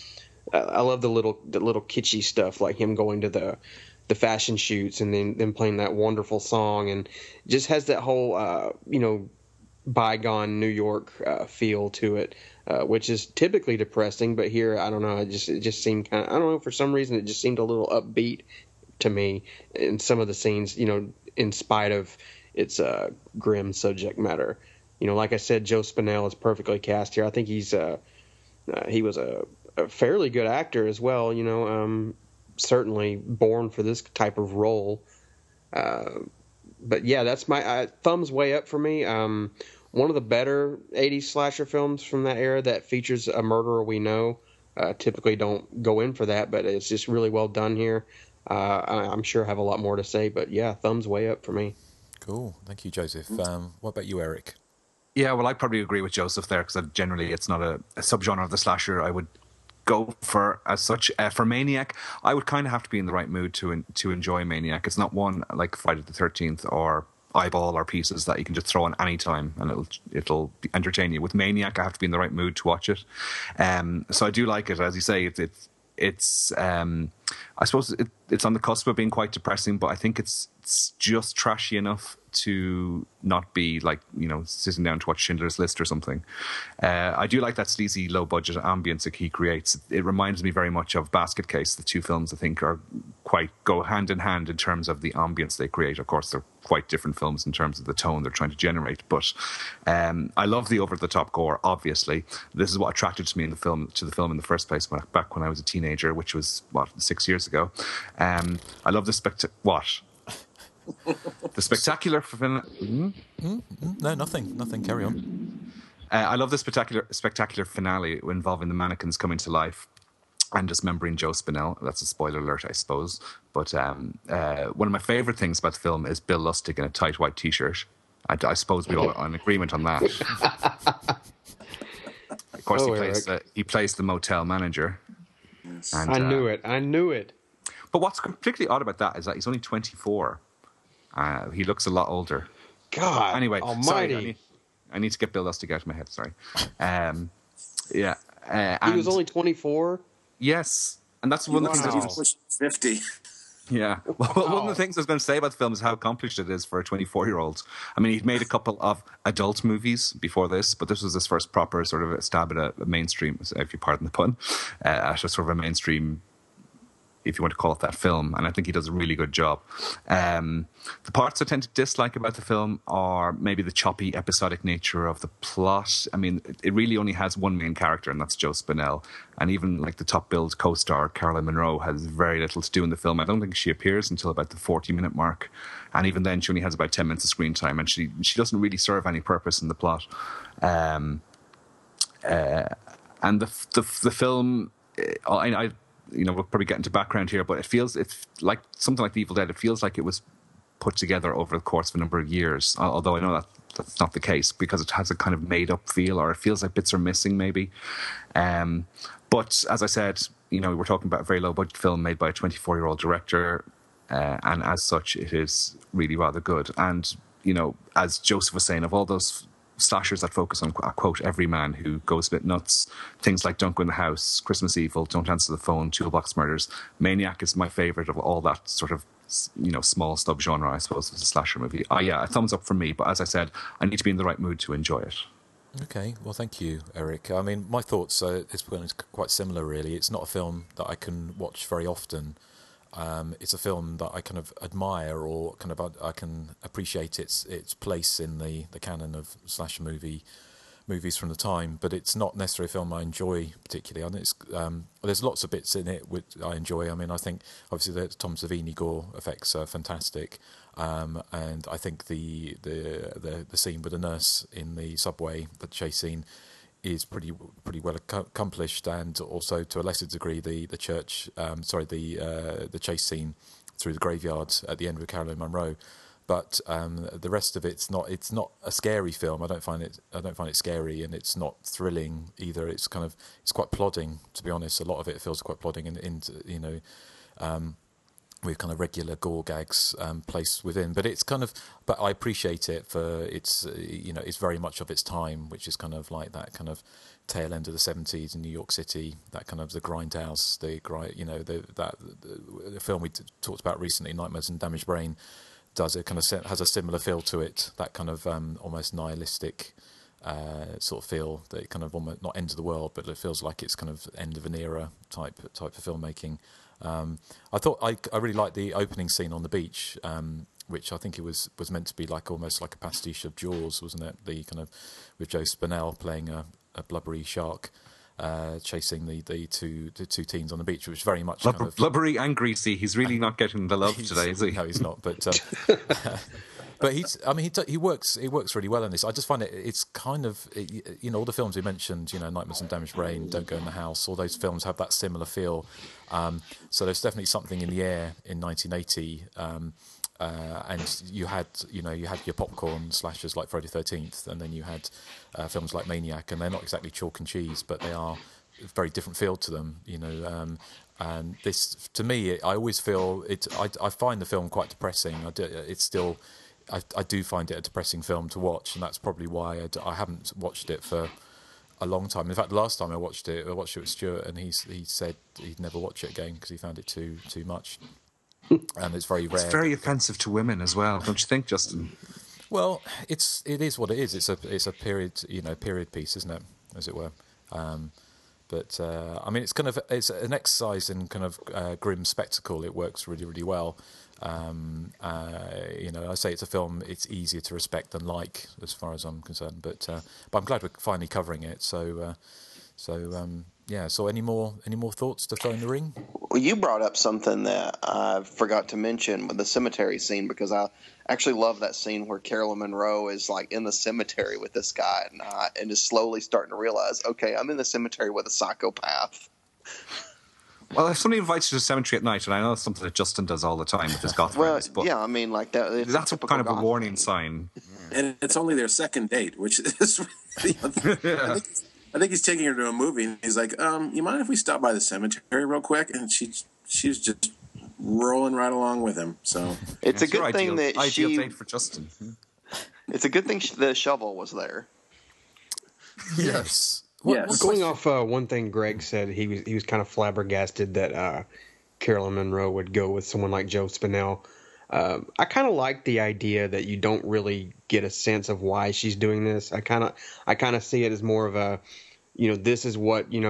little kitschy stuff, like him going to the fashion shoots and then them playing that wonderful song, and just has that whole bygone New York feel to it, which is typically depressing, but here, I don't know, it just seemed kind of, I don't know, for some reason it just seemed a little upbeat to me in some of the scenes, in spite of its grim subject matter. Like I said, Joe Spinell is perfectly cast here. I think he was a fairly good actor as well, certainly born for this type of role. But yeah, that's my thumbs way up for me. One of the better 80s slasher films from that era that features a murderer we know. Typically don't go in for that, but it's just really well done here. I'm sure I have a lot more to say, but yeah, thumbs way up for me.
Cool. Thank you, Joseph. What about you, Eric?
Yeah, well, I probably agree with Joseph there, because generally it's not a subgenre of the slasher I would go for as such. For Maniac, I would kind of have to be in the right mood to enjoy Maniac. It's not one like Friday the 13th or Eyeball or Pieces that you can just throw on any time and it'll entertain you. With Maniac, I have to be in the right mood to watch it. So I do like it. As you say, it's I suppose it's on the cusp of being quite depressing, but I think it's just trashy enough to not be like, sitting down to watch Schindler's List or something. I do like that sleazy, low-budget ambience that he creates. It reminds me very much of Basket Case. The two films, I think, go hand in hand in terms of the ambience they create. Of course, they're quite different films in terms of the tone they're trying to generate. But I love the over-the-top gore, obviously. This is what attracted to me to the film in the first place, back when I was a teenager, which was, 6 years ago. I love the the spectacular...
No, nothing. Carry on.
I love the spectacular finale involving the mannequins coming to life and dismembering Joe Spinell. That's a spoiler alert, I suppose. But one of my favourite things about the film is Bill Lustig in a tight white T-shirt. I suppose we all are in agreement on that. Of course, he plays the motel manager.
Yes. And, I knew it.
But what's particularly odd about that is that he's only 24. He looks a lot older.
God,
anyway,
almighty.
Sorry, I need to get Bill Lustig out of my head. Sorry. Yeah.
He was only 24?
Yes. And that's one of the things
that he's 50.
Yeah. Well, one of the things I was going to say about the film is how accomplished it is for a 24-year-old. I mean, he'd made a couple of adult movies before this, but this was his first proper sort of stab at a mainstream, if you pardon the pun, at a sort of a mainstream if you want to call it that film, and I think he does a really good job. The parts I tend to dislike about the film are maybe the choppy, episodic nature of the plot. I mean, it really only has one main character, and that's Joe Spinell. And even like the top-billed co-star, Caroline Munro, has very little to do in the film. I don't think she appears until about the 40-minute mark. And even then, she only has about 10 minutes of screen time, and she doesn't really serve any purpose in the plot. And the film, I we'll probably get into background here, but it's like something like The Evil Dead. It feels like it was put together over the course of a number of years, although I know that's not the case, because it has a kind of made-up feel, or it feels like bits are missing maybe. But as I said, we're talking about a very low-budget film made by a 24-year-old director, and as such, it is really rather good. And, as Joseph was saying, of all those slashers that focus on, I quote, every man who goes a bit nuts, things like Don't Go in the House, Christmas Evil, Don't Answer the Phone, Toolbox Murders, Maniac is my favourite of all that sort of, small sub-genre, I suppose, as a slasher movie. A thumbs up from me, but as I said, I need to be in the right mood to enjoy it.
Okay, well, thank you, Eric. I mean, my thoughts at this point is quite similar, really. It's not a film that I can watch very often. It's a film that I kind of admire, or kind of I can appreciate its place in the canon of slasher movies from the time, but it's not necessarily a film I enjoy particularly. I think there's lots of bits in it which I enjoy. I mean, I think obviously the Tom Savini gore effects are fantastic, and I think the scene with the nurse in the subway, the chase scene, is pretty well accomplished, and also to a lesser degree the church, the chase scene through the graveyard at the end with Caroline Munro. But the rest of it's not a scary film. I don't find it scary, and it's not thrilling either. It's quite plodding, to be honest. A lot of it feels quite plodding, with kind of regular gore gags placed within. But but I appreciate it for it's very much of its time, which is kind of like that kind of tail end of the 70s in New York City, that kind of the grindhouse, the film we talked about recently, Nightmares and Damaged Brain, has a similar feel to it, that kind of almost nihilistic sort of feel, that it kind of almost not end of the world, but it feels like it's kind of end of an era type of filmmaking. I thought I really liked the opening scene on the beach, which I think it was meant to be like almost like a pastiche of Jaws, wasn't it? The kind of with Joe Spinell playing a blubbery shark, chasing the two teens on the beach, which very much
blubbery and greasy. He's really not getting the love today, is he?
No, he's not. But but he works really well in this. I just find it's kind of all the films we mentioned, Nightmares and Damaged Brain, Don't Go in the House, all those films have that similar feel. So there's definitely something in the air in 1980. And you had your popcorn slashers like Friday the 13th, and then you had films like Maniac, and they're not exactly chalk and cheese, but they are a very different feel to them, and this, to me, I always feel it. I find the film quite depressing. I do find it a depressing film to watch, and that's probably why I haven't watched it for a long time. In fact, the last time I watched it with Stuart, and he said he'd never watch it again because he found it too much. And it's very rare.
It's very offensive to women as well, don't you think, Justin?
Well, it is what it is. It's a period piece, isn't it, as it were? But I mean, it's an exercise in kind of grim spectacle. It works really, really well. I say it's a film it's easier to respect than like, as far as I'm concerned. But I'm glad we're finally covering it. So any more thoughts to throw in the ring?
Well, you brought up something that I forgot to mention with the cemetery scene, because I actually love that scene where Caroline Munro is like in the cemetery with this guy and is slowly starting to realize, okay, I'm in the cemetery with a psychopath.
Well, if somebody invites you to the cemetery at night, and I know it's something that Justin does all the time with his goth friends, but
yeah, I mean, like that.
That's kind of a warning sign.
And it's only their second date, which is, I think he's taking her to a movie, and he's like, you mind if we stop by the cemetery real quick? And she's just rolling right along with him. So
it's a good thing that
ideal date for Justin.
It's a good thing the shovel was there.
Yes.
Going off one thing Greg said, he was kind of flabbergasted that Caroline Munro would go with someone like Joe Spinell. I kind of like the idea that you don't really get a sense of why she's doing this. I kind of see it as more of a, this is what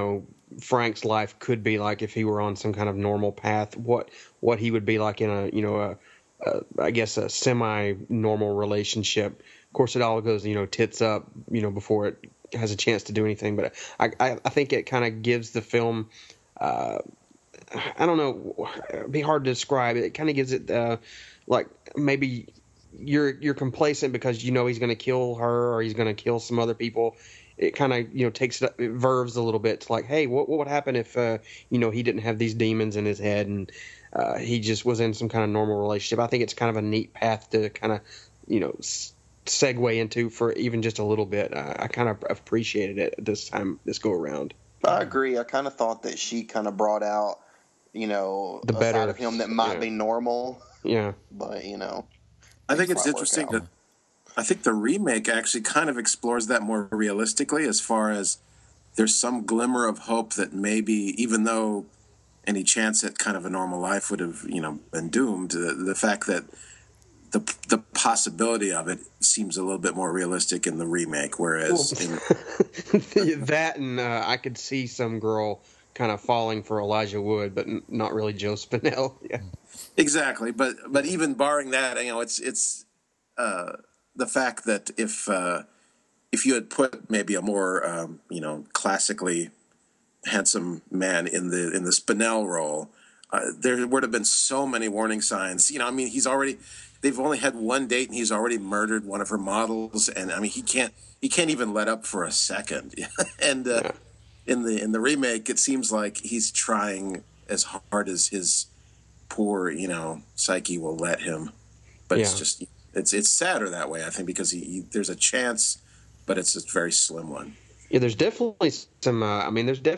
Frank's life could be like if he were on some kind of normal path. What he would be like in I guess a semi-normal relationship. Of course, it all goes tits up before it has a chance to do anything. But I think it kind of gives the film. I don't know. It'd be hard to describe. It kind of gives it like maybe you're complacent because he's going to kill her or he's going to kill some other people. It kind of takes it verves a little bit to like, hey, what would happen if he didn't have these demons in his head and he just was in some kind of normal relationship. I think it's kind of a neat path to kind of segue into for even just a little bit. I kind of appreciated it this go around.
I agree. I kind of thought that she kind of brought out the better side of him that might be normal.
Yeah,
but
I think it's interesting that I think the remake actually kind of explores that more realistically, as far as there's some glimmer of hope that maybe, even though any chance at kind of a normal life would have been doomed, the fact that the possibility of it seems a little bit more realistic in the remake, whereas
that and I could see some girl kind of falling for Elijah Wood, but not really Joe Spinell. Yeah.
Exactly, but even barring that, it's the fact that if you had put maybe a more classically handsome man in the Spinell role, there would have been so many warning signs. They've only had one date and he's already murdered one of her models, and he can't even let up for a second. And in the remake, it seems like he's trying as hard as his poor psyche will let him, but it's just it's sadder that way, I think, because there's a chance, but it's a very slim one.
Yeah, there's definitely some. I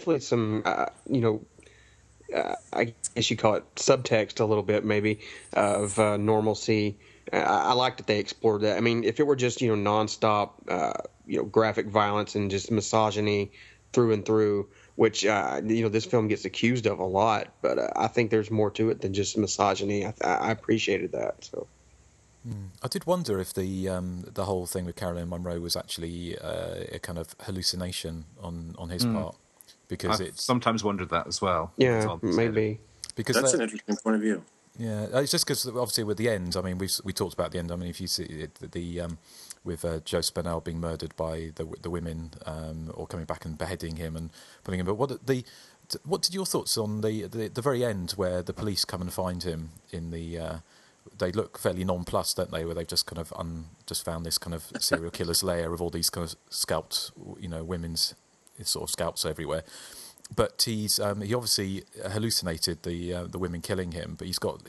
guess you call it subtext a little bit, maybe, of normalcy. I like that they explored that. I mean, if it were just nonstop, graphic violence and just misogyny through and through, which this film gets accused of a lot, but I think there's more to it than just misogyny. I appreciated that. So.
I did wonder if the whole thing with Caroline Munro was actually a kind of hallucination on his part, because I've
sometimes wondered that as well.
Yeah, maybe.
Because
that's an interesting point of view.
Yeah, it's just because obviously with the end, I mean, we talked about the end. I mean, if you see it, with Joe Spinell being murdered by the women, or coming back and beheading him and putting him. But what did your thoughts on the very end where the police come and find him in the? They look fairly nonplussed, don't they? Where they've just kind of just found this kind of serial killer's lair of all these kind of scalped, women's sort of scalps everywhere. But he obviously hallucinated the women killing him. But he's got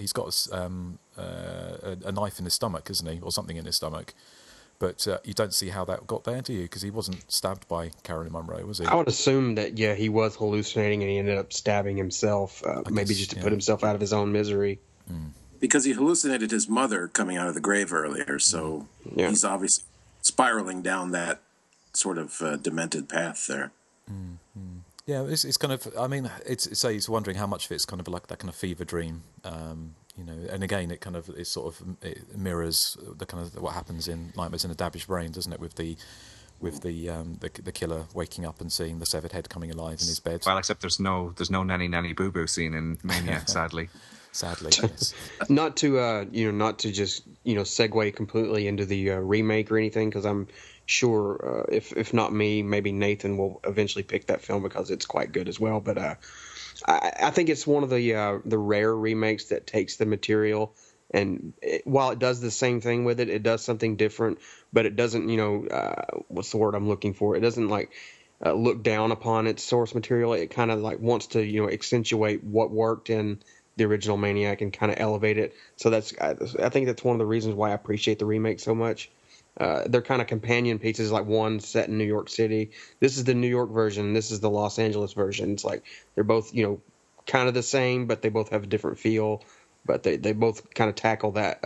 a knife in his stomach, isn't he, or something in his stomach? But you don't see how that got there, do you? Because he wasn't stabbed by Caroline Munro, was he?
I would assume that he was hallucinating and he ended up stabbing himself, maybe just to put himself out of his own misery.
Mm.
Because he hallucinated his mother coming out of the grave earlier, so he's obviously spiraling down that sort of demented path there.
Mm-hmm. Yeah, it's kind of. I mean, it's wondering how much of it's kind of like that kind of fever dream, And again, it mirrors the kind of what happens in Nightmares in a Dabbish Brain, doesn't it? With the killer waking up and seeing the severed head coming alive in his bed.
Well, except there's no nanny boo boo scene in Maniac, sadly.
Sadly, yes.
Not to just segue completely into the remake or anything, because I'm sure if not me, maybe Nathan will eventually pick that film because it's quite good as well. But I think it's one of the rare remakes that takes the material and while it does the same thing with it, it does something different. But it doesn't, what's the word I'm looking for? It doesn't look down upon its source material. It kind of wants to accentuate what worked in the original Maniac and kind of elevate it. So I think that's one of the reasons why I appreciate the remake so much. They're kind of companion pieces, like one set in New York City. This is the New York version. This is the Los Angeles version. It's like they're both, kind of the same, but they both have a different feel. But they both kind of tackle that,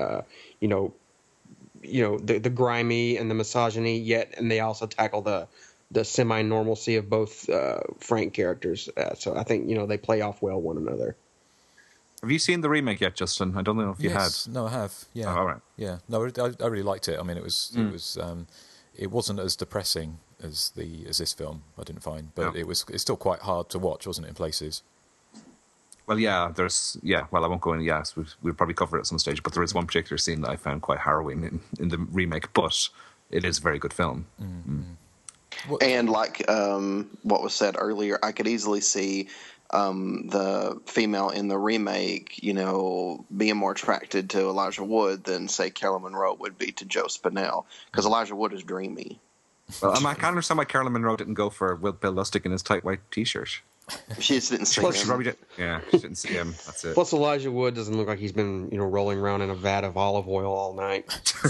the grimy and the misogyny, and they also tackle the semi-normalcy of both Frank characters. So I think, they play off well one another.
Have you seen the remake yet, Justin? I don't know if you had.
No, I have. Yeah.
Oh, all right.
Yeah. No, I really liked it. I mean, it was it wasn't as depressing as this film. I didn't find, but it's still quite hard to watch, wasn't it, in places?
Well, yeah, well, I won't go in. Yes, we'll probably cover it at some stage. But there is one particular scene that I found quite harrowing in the remake. But it is a very good film.
And like what was said earlier, I could easily see the female in the remake, being more attracted to Elijah Wood than, say, Carolyn Monroe would be to Joe Spinell, because Elijah Wood is dreamy.
Well, I can't understand why Carolyn Monroe didn't go for Bill Lustig in his tight white T-shirt.
She just didn't see him.
She didn't see him. That's it.
Plus, Elijah Wood doesn't look like he's been, rolling around in a vat of olive oil all night.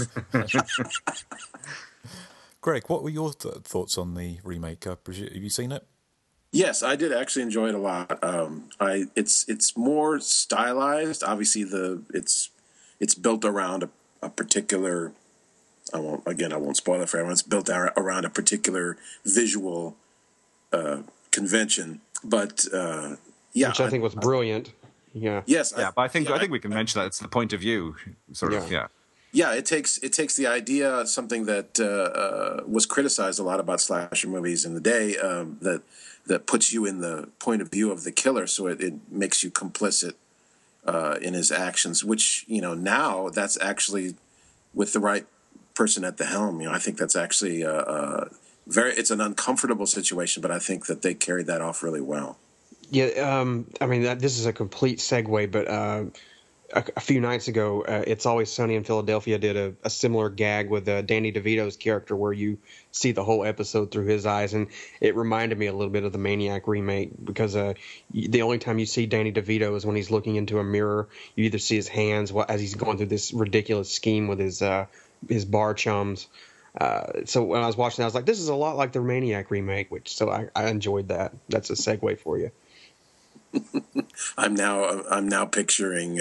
Greg, what were your thoughts on the remake? Have you seen it?
Yes, I did actually enjoy it a lot. It's more stylized. Obviously, it's built around a particular. I won't spoil it for everyone. It's built around a particular visual convention, but
which I think was brilliant. Yeah.
Yes.
Yeah, but I think we can mention that it's the point of view, sort of. Yeah.
Yeah, it takes the idea, something that was criticized a lot about slasher movies in the day, that puts you in the point of view of the killer, so it makes you complicit in his actions. Which now that's actually, with the right person at the helm, I think that's actually it's an uncomfortable situation, but I think that they carried that off really well.
Yeah, this is a complete segue, but a few nights ago, It's Always Sunny in Philadelphia did a similar gag with Danny DeVito's character, where you see the whole episode through his eyes, and it reminded me a little bit of the Maniac remake, because the only time you see Danny DeVito is when he's looking into a mirror. You either see his hands as he's going through this ridiculous scheme with his bar chums. So when I was watching that, I was like, this is a lot like the Maniac remake, so I enjoyed that. That's a segue for you.
I'm now picturing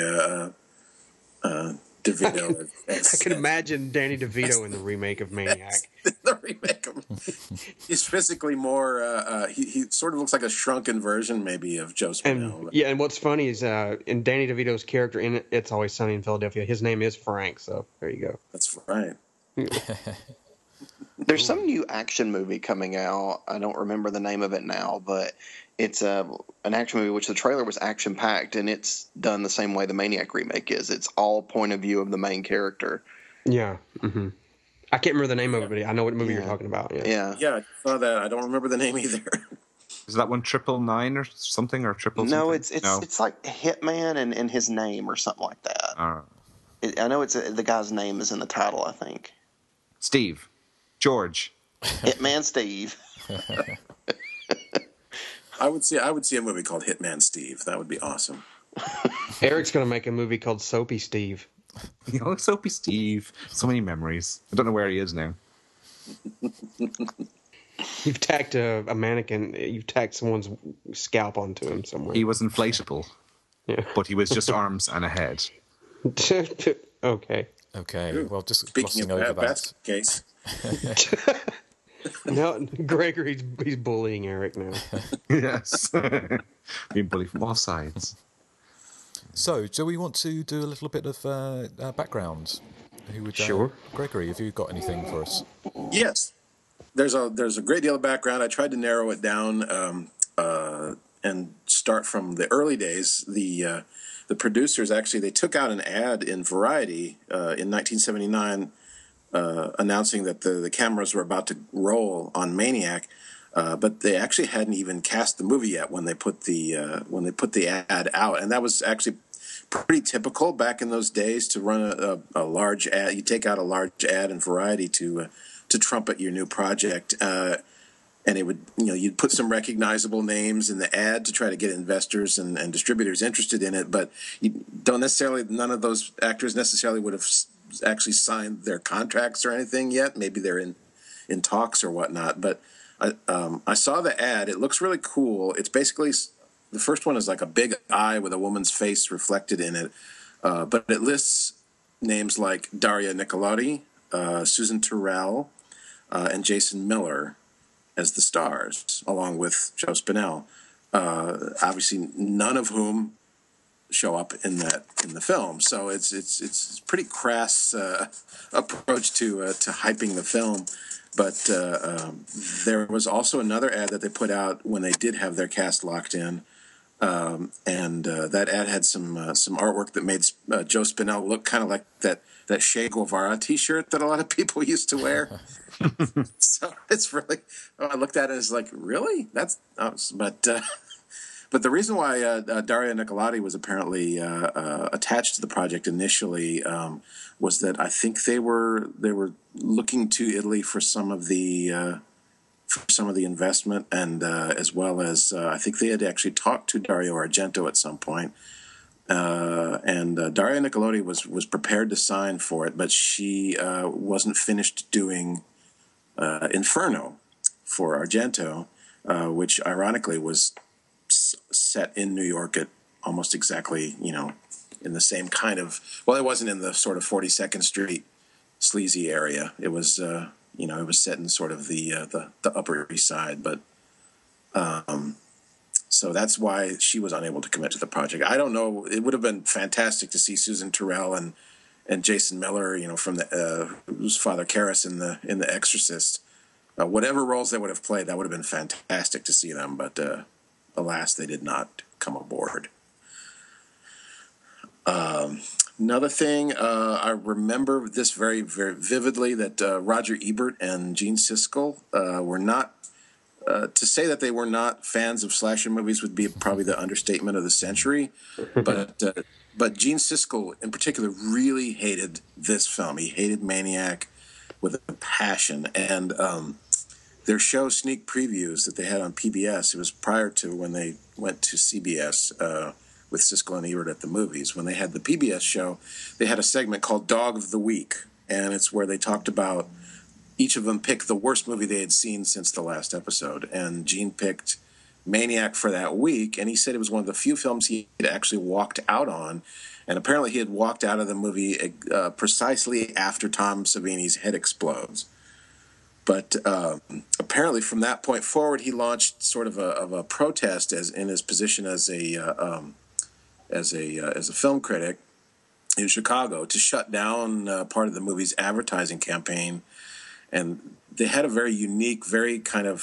DeVito.
I can imagine Danny DeVito in the remake of Maniac.
The remake he's physically more. He sort of looks like a shrunken version, maybe, of Joe Spinell.
And what's funny is in Danny DeVito's character in It's Always Sunny in Philadelphia, his name is Frank. So there you go.
That's right.
There's some new action movie coming out. I don't remember the name of it now, but it's an action movie which the trailer was action-packed, and it's done the same way the Maniac remake is. It's all point of view of the main character.
Yeah. Mm-hmm. I can't remember the name of it, but I know what movie you're talking about.
Yeah,
I saw that. I don't remember the name either.
Is that one 999 or something, or triple?
No,
something?
it's like Hitman and his name or something like that. I know the guy's name is in the title, I think.
Steve. George.
Hitman Steve.
I would see a movie called Hitman Steve. That would be awesome.
Eric's going to make a movie called Soapy Steve.
Soapy Steve. So many memories. I don't know where he is now.
You've tacked a mannequin. You've tacked someone's scalp onto him somewhere.
He was inflatable.
Yeah.
But he was just arms and a head.
Okay.
Well, just
speaking
glossing
of
over
that
that
case.
No, Gregory's he's bullying Eric now.
Yes. Being bullied from all sides.
So, do we want to do a little bit of background?
Sure.
Gregory, have you got anything for us?
Yes. There's a great deal of background. I tried to narrow it down and start from the early days. The producers actually, they took out an ad in Variety in 1979 announcing that the cameras were about to roll on Maniac, but they actually hadn't even cast the movie yet when they put the ad out, and that was actually pretty typical back in those days to run a large ad. You take out a large ad in Variety to trumpet your new project, and it would you'd put some recognizable names in the ad to try to get investors and distributors interested in it, but none of those actors necessarily would have actually signed their contracts or anything yet. Maybe they're in talks or whatnot, but I saw the ad. It looks really cool. It's basically, the first one is like a big eye with a woman's face reflected in it, but it lists names like Daria Nicolodi, Susan Terrell, and Jason Miller as the stars, along with Joe Spinell. Obviously, none of whom show up in the film. So it's pretty crass approach to hyping the film. But there was also another ad that they put out when they did have their cast locked in, and that ad had some artwork that made Joe Spinell look kind of like that Che Guevara T-shirt that a lot of people used to wear. So it's really, I looked at it as like, really? But the reason why Daria Nicolodi was apparently attached to the project initially was that I think they were looking to Italy for some of the investment, and as well as I think they had actually talked to Dario Argento at some point. And Daria Nicolodi was prepared to sign for it, but she wasn't finished doing Inferno for Argento, which ironically was set in New York at almost exactly, in the same kind of, well, it wasn't in the sort of 42nd Street sleazy area. It was, it was set in sort of the Upper East Side, but so that's why she was unable to commit to the project. I don't know. It would have been fantastic to see Susan Terrell and Jason Miller, from who's Father Karras in the Exorcist. Whatever roles they would have played, that would have been fantastic to see them. But alas, they did not come aboard. Another thing, I remember this very, very vividly, that Roger Ebert and Gene Siskel were not. To say that they were not fans of slasher movies would be probably the understatement of the century. But Gene Siskel, in particular, really hated this film. He hated Maniac with a passion. And their show Sneak Previews that they had on PBS, it was prior to when they went to CBS with Siskel and Ebert at the movies. When they had the PBS show, they had a segment called Dog of the Week. And it's where they talked about, each of them picked the worst movie they had seen since the last episode. And Gene picked Maniac for that week, and he said it was one of the few films he had actually walked out on. And apparently he had walked out of the movie precisely after Tom Savini's head explodes. But apparently from that point forward, he launched sort of a protest in his position as a film critic in Chicago to shut down part of the movie's advertising campaign. And they had a very unique, very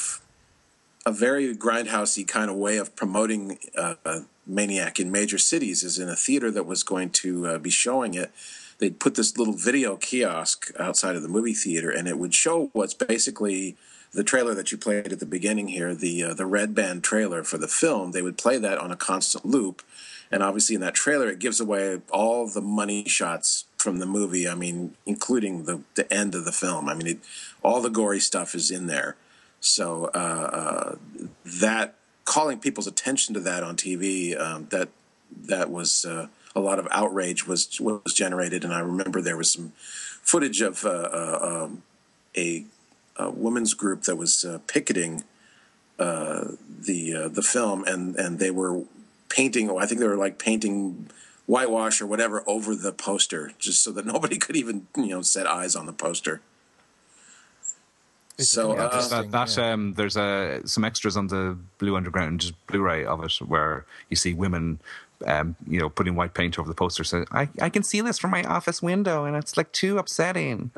grindhousey kind of way of promoting Maniac in major cities. As in a theater that was going to be showing it, they'd put this little video kiosk outside of the movie theater, and it would show what's basically the trailer that you played at the beginning here, the Red Band trailer for the film. They would play that on a constant loop. And obviously in that trailer, it gives away all the money shots from the movie. I mean, including the end of the film. I mean, all the gory stuff is in there. So that calling people's attention to that on TV, that was a lot of outrage was generated. And I remember there was some footage of a women's group that was picketing the film, and they were painting, I think they were like painting whitewash or whatever over the poster, just so that nobody could even, set eyes on the poster. So
there's some extras on the Blue Underground, just Blu-ray of it, where you see women, putting white paint over the poster. So I can see this from my office window, and it's like too upsetting.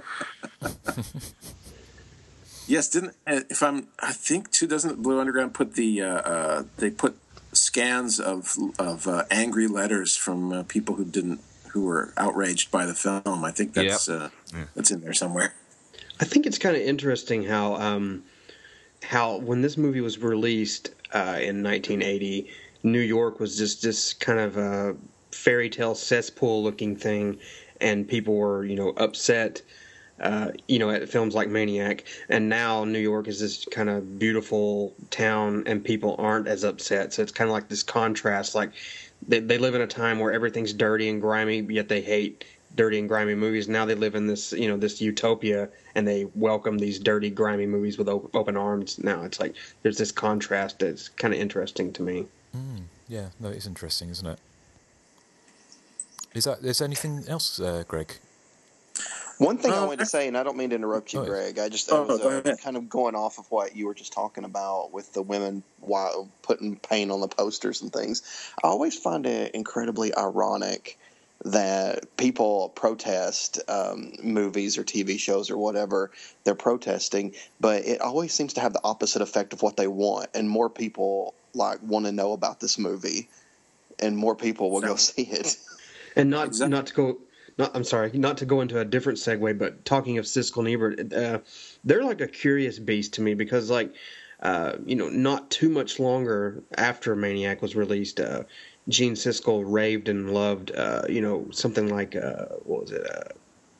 Yes, I think too, doesn't Blue Underground put they put scans of angry letters from people who were outraged by the film. I think that's that's in there somewhere.
I think it's kind of interesting how when this movie was released in 1980, New York was just this kind of a fairy tale cesspool looking thing, and people were upset at films like Maniac, and now New York is this kind of beautiful town and people aren't as upset. So it's kind of like this contrast, like they live in a time where everything's dirty and grimy, yet they hate dirty and grimy movies. Now they live in this this utopia, and they welcome these dirty, grimy movies with open arms. Now it's like there's this contrast that's kind of interesting to me.
Yeah, no, it's interesting, isn't it? Is there anything else, Greg?
One thing I wanted to say, and I don't mean to interrupt you, Greg. I was kind of going off of what you were just talking about with the women while putting paint on the posters and things. I always find it incredibly ironic that people protest movies or TV shows or whatever they're protesting, but it always seems to have the opposite effect of what they want, and more people want to know about this movie, and more people will go see it.
And not to go into a different segue, but talking of Siskel and Ebert, they're like a curious beast to me because, not too much longer after Maniac was released, Gene Siskel raved and loved, something like, what was it?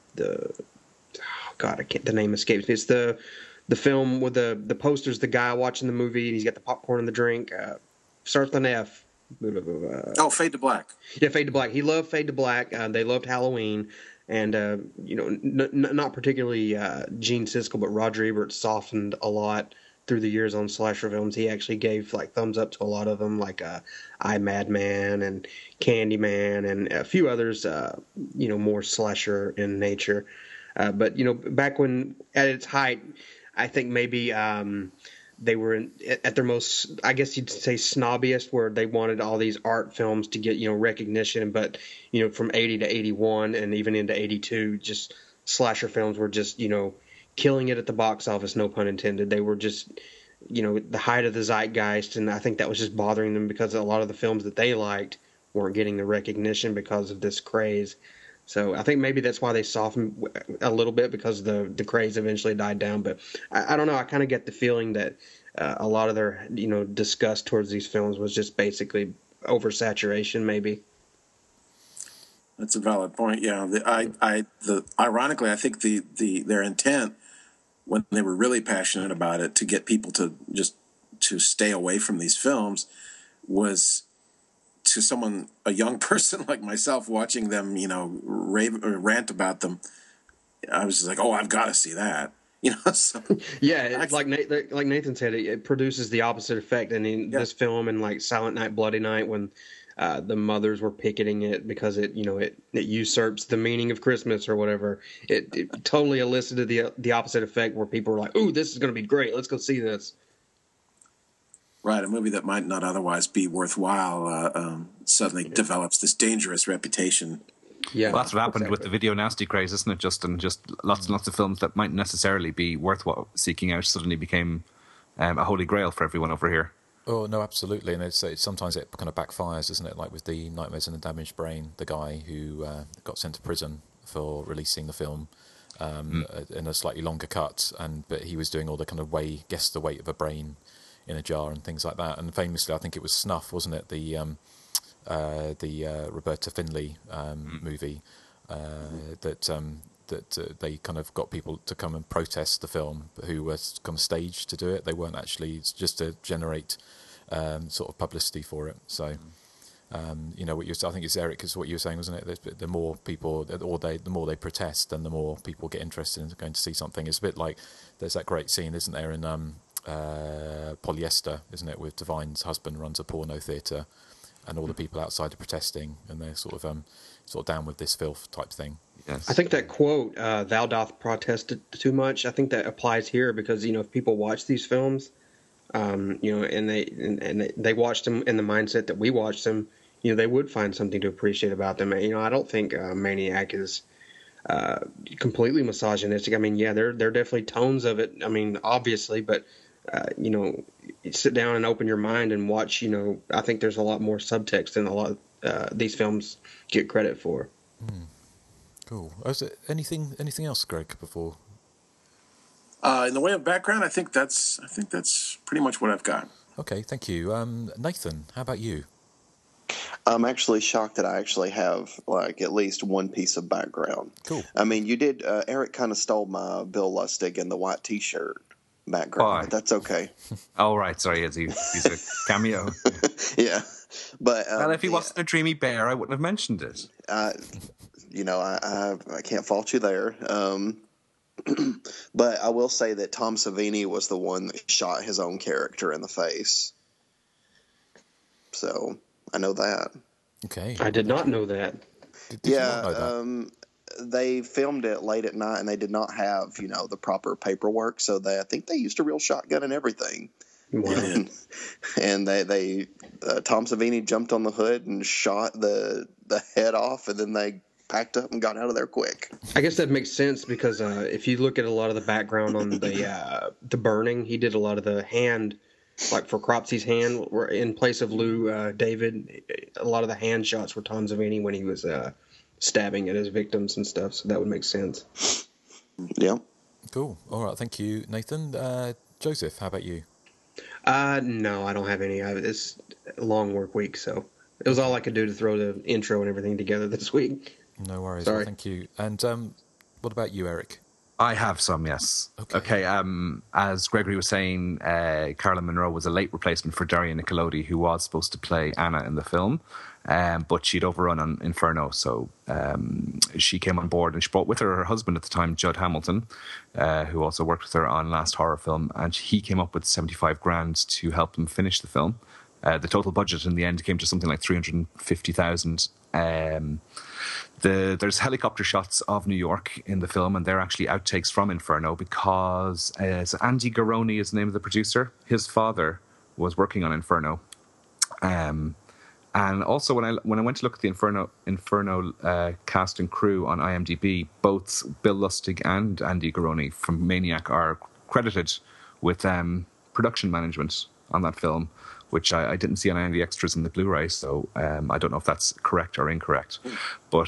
The name escapes me. It's the film with the posters, the guy watching the movie, and he's got the popcorn and the drink. Starts with an F.
Fade to Black.
Yeah, Fade to Black. He loved Fade to Black. They loved Halloween. And, not particularly Gene Siskel, but Roger Ebert softened a lot through the years on slasher films. He actually gave thumbs up to a lot of them, like I, Madman and Candyman and a few others, more slasher in nature. But, back when, at its height, I think maybe they were at their most, I guess you'd say, snobbiest, where they wanted all these art films to get, recognition. But, from 80 to 81 and even into 82, just slasher films were just, killing it at the box office, no pun intended. They were just, the height of the zeitgeist, and I think that was just bothering them because a lot of the films that they liked weren't getting the recognition because of this craze. So I think maybe that's why they softened a little bit, because the craze eventually died down. But I don't know. I kind of get the feeling that a lot of their disgust towards these films was just basically oversaturation, maybe.
That's a valid point. Yeah, ironically, I think their intent when they were really passionate about it to get people to stay away from these films was to a young person like myself watching them, rave or rant about them. I was just like, oh, I've got to see that. So
yeah, like Nathan said, it produces the opposite effect. And in this film and like Silent Night, Bloody Night, when the mothers were picketing it because it usurps the meaning of Christmas or whatever, it totally elicited the opposite effect, where people were like, "Ooh, this is going to be great. Let's go see this."
Right, a movie that might not otherwise be worthwhile suddenly develops this dangerous reputation.
Yeah, well, that's what happened with the video nasty craze, isn't it? Just lots and lots of films that might necessarily be worth seeking out suddenly became a holy grail for everyone over here.
Oh no, absolutely, and it's sometimes it kind of backfires, isn't it? Like with the Nightmares and the Damaged Brain, the guy who got sent to prison for releasing the film in a slightly longer cut, but he was doing all the kind of guess the weight of a brain in a jar and things like that. And famously, I think it was Snuff, wasn't it? The Roberta Findlay movie that they kind of got people to come and protest the film, who were kind of staged to do it. They weren't actually, just to generate sort of publicity for it. So, I think it's Eric, is what you were saying, wasn't it? The more people, the more they protest, then the more people get interested in going to see something. It's a bit like there's that great scene, isn't there, in Polyester, isn't it, with Divine's husband runs a porno theatre, and all the people outside are protesting, and they're sort of down with this filth type thing.
Yes. I think that quote, "Thou doth protest too much," I think that applies here, because if people watch these films, and they watched them in the mindset that we watched them, they would find something to appreciate about them. I don't think Maniac is completely misogynistic. I mean, yeah, there are definitely tones of it. I mean, obviously, but sit down and open your mind and watch. I think there's a lot more subtext than a lot of these films get credit for.
Cool. Is there anything else, Greg, before?
In the way of background, I think that's pretty much what I've got.
Okay, thank you. Nathan, how about you?
I'm actually shocked that I actually have at least one piece of background.
Cool.
I mean, you did. Eric kind of stole my Bill Lustig and the white T-shirt background, but that's okay.
Oh, right. Sorry, he's a cameo.
Yeah, but
well, if he wasn't a dreamy bear, I wouldn't have mentioned it.
I can't fault you there. But I will say that Tom Savini was the one that shot his own character in the face. So I know that.
Okay.
I did not know that.
Did you not know that?
they filmed it late at night and they did not have, the proper paperwork. So I think they used a real shotgun and everything.
Wow.
And they Tom Savini jumped on the hood and shot the head off, and then they packed up and got out of there quick.
I guess that makes sense because if you look at a lot of the background on the burning, he did a lot of the hand, like for Cropsy's hand, where in place of Lou David, a lot of the hand shots were Tom Savini when he was stabbing at his victims and stuff. So that would make sense.
Yeah.
Cool. All right. Thank you, Nathan. Joseph, how about you?
No, I don't have any. It's a long work week, so it was all I could do to throw the intro and everything together this week.
No worries.
Sorry.
Well, thank you. And what about you, Eric?
I have some, yes. Okay. As Gregory was saying, Caroline Munro was a late replacement for Daria Nicolodi, who was supposed to play Anna in the film, but she'd overrun on Inferno, so she came on board, and she brought with her husband at the time, Judd Hamilton, who also worked with her on Last Horror Film, and he came up with $75,000 to help them finish the film. The total budget in the end came to something like $350,000. There's helicopter shots of New York in the film, and they're actually outtakes from Inferno because Andy Garoni is the name of the producer. His father was working on Inferno. And also, when I went to look at the Inferno cast and crew on IMDb, both Bill Lustig and Andy Garoni from Maniac are credited with production management on that film, which I didn't see on any of the extras in the Blu-ray, so I don't know if that's correct or incorrect. But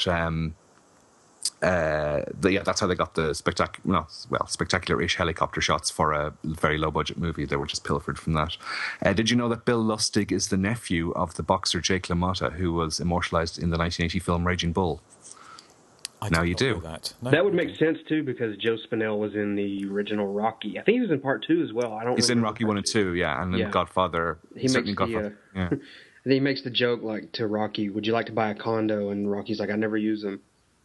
that's how they got the spectacular-ish helicopter shots for a very low-budget movie. They were just pilfered from that. Did you know that Bill Lustig is the nephew of the boxer Jake LaMotta, who was immortalized in the 1980 film Raging Bull? Now you do.
That would make sense too, because Joe Spinell was in the original Rocky. I think he was in part 2 as well.
He's in Rocky 1 and 2, yeah, and in Godfather.
He makes Godfather. And he makes the joke like to Rocky, "Would you like to buy a condo?" And Rocky's like, "I never use them."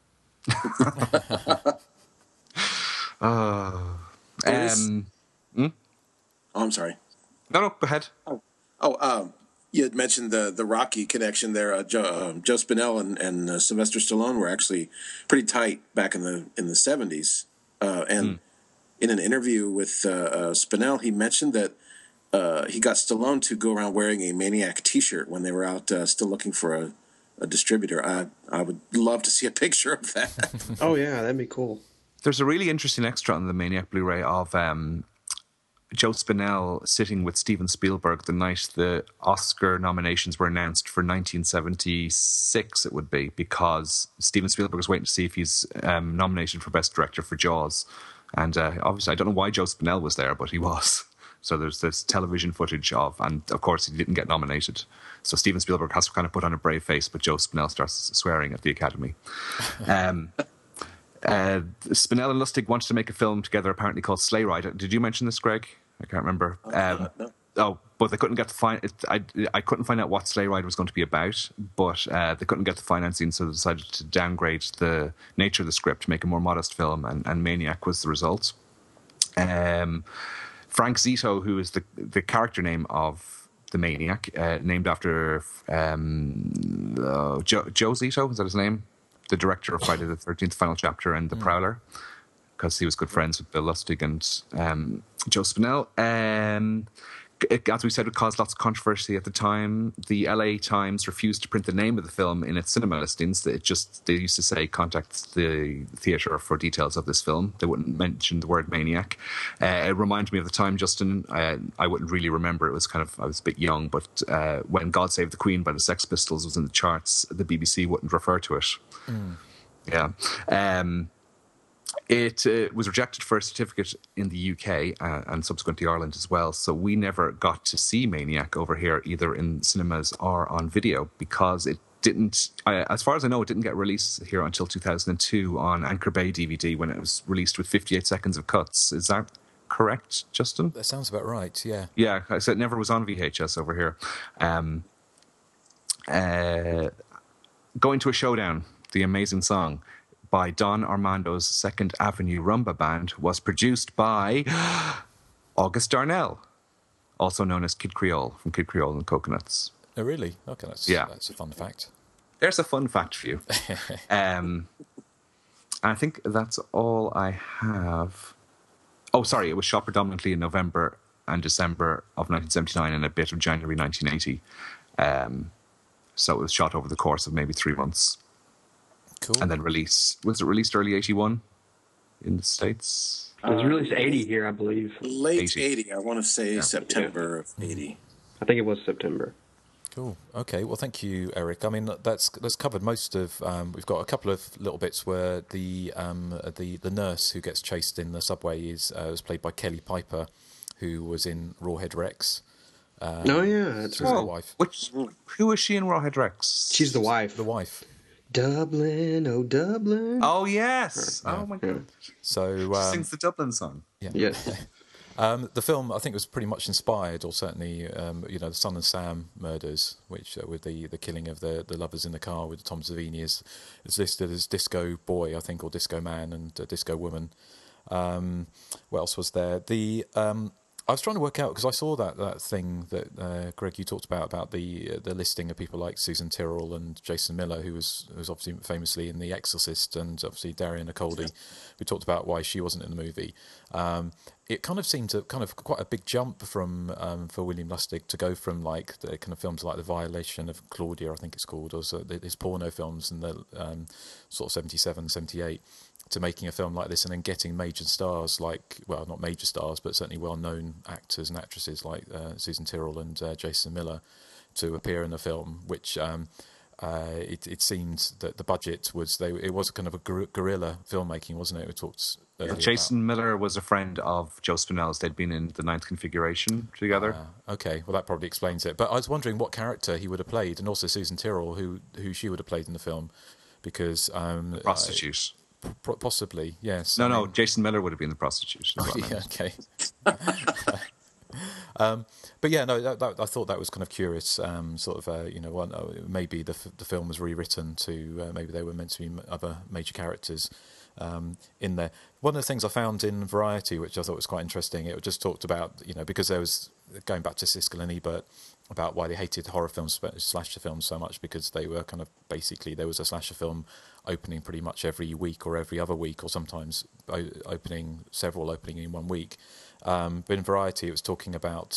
I'm sorry.
No, go ahead.
You had mentioned the Rocky connection there. Joe Spinell and Sylvester Stallone were actually pretty tight back in the 70s. In an interview with Spinell, he mentioned that he got Stallone to go around wearing a Maniac T-shirt when they were out still looking for a distributor. I would love to see a picture of that.
Oh yeah, that'd be cool.
There's a really interesting extra on the Maniac Blu-ray of Joe Spinell sitting with Steven Spielberg the night the Oscar nominations were announced for 1976, it would be, because Steven Spielberg was waiting to see if he's nominated for Best Director for Jaws. And obviously, I don't know why Joe Spinell was there, but he was. So there's this television footage and of course he didn't get nominated. So Steven Spielberg has to kind of put on a brave face, but Joe Spinell starts swearing at the Academy. Spinell and Lustig wanted to make a film together, apparently called Sleigh Ride. Did you mention this, Greg? I can't remember.
No.
But they couldn't get I couldn't find out what Sleigh Ride was going to be about, but they couldn't get the financing, so they decided to downgrade the nature of the script to make a more modest film, and Maniac was the result. Frank Zito, who is the character name of the Maniac, named after Joe Zito, is that his name? The director of Friday the 13th, Final Chapter, and The Prowler, because he was good friends with Bill Lustig and Joe Spinell. As we said, it caused lots of controversy at the time. The LA Times refused to print the name of the film in its cinema listings. They used to say, contact the theatre for details of this film. They wouldn't mention the word Maniac. It reminded me of the time, Justin. I wouldn't really remember. I was a bit young, but when God Save the Queen by the Sex Pistols was in the charts, the BBC wouldn't refer to it. Yeah. It was rejected for a certificate in the UK and subsequently Ireland as well. So we never got to see Maniac over here, either in cinemas or on video, because it didn't, as far as I know, it didn't get released here until 2002 on Anchor Bay DVD, when it was released with 58 seconds of cuts. Is that correct, Justin?
That sounds about right, yeah.
Yeah, so it never was on VHS over here. Going to a Showdown, the amazing song by Don Armando's Second Avenue Rumba Band, was produced by August Darnell, also known as Kid Creole from Kid Creole and Coconuts.
Oh, really? Okay, that's a fun fact.
There's a fun fact for you. I think that's all I have. Oh, sorry, it was shot predominantly in November and December of 1979 and a bit of January 1980. So it was shot over the course of maybe 3 months.
Cool.
And then release. Was it released early 81 in the States?
It was released 80 here, I believe.
Late 80. I want to say September of 80.
I think it was September.
Cool. Okay. Well, thank you, Eric. I mean, that's covered most of. We've got a couple of little bits where the nurse who gets chased in the subway was played by Kelly Piper, who was in Rawhead Rex.
Oh yeah, that's
right. The wife.
Who is she in Rawhead Rex?
She's the wife.
The wife.
Dublin, oh Dublin.
Oh yes. Oh my God.
So
she sings the Dublin song.
Yeah.
Yes.
The film, I think, was pretty much inspired, or certainly, the Son and Sam murders, which with the killing of the lovers in the car with Tom Savini is listed as Disco Boy, I think, or Disco Man and Disco Woman. What else was there? I was trying to work out, because I saw that thing that Greg, you talked about the listing of people like Susan Tyrrell and Jason Miller, who was obviously famously in The Exorcist, and obviously Daria Nicoldi. We talked about why she wasn't in the movie. It kind of seemed to quite a big jump from for William Lustig to go from like the kind of films like The Violation of Claudia, I think it's called, or his porno films in the sort of 77, 78, to making a film like this, and then getting major stars like, well, not major stars, but certainly well-known actors and actresses like Susan Tyrrell and Jason Miller to appear in the film, which it seemed that the budget was, it was kind of a guerrilla filmmaking, wasn't it? We talked
Jason Miller was a friend of Joe Spinell's. They'd been in The Ninth Configuration together.
Okay, well that probably explains it. But I was wondering what character he would have played, and also Susan Tyrrell, who she would have played in the film, because
prostitute.
Possibly, yes.
No, Jason Miller would have been the prostitute.
Okay. But yeah, no, I thought that was kind of curious. Maybe the film was rewritten to maybe they were meant to be other major characters in there. One of the things I found in Variety, which I thought was quite interesting, it just talked about, because there was, going back to Siskel and Ebert, about why they hated horror films, slasher films so much, because they were kind of basically, there was a slasher film opening pretty much every week or every other week, or sometimes opening in 1 week. But in Variety, it was talking about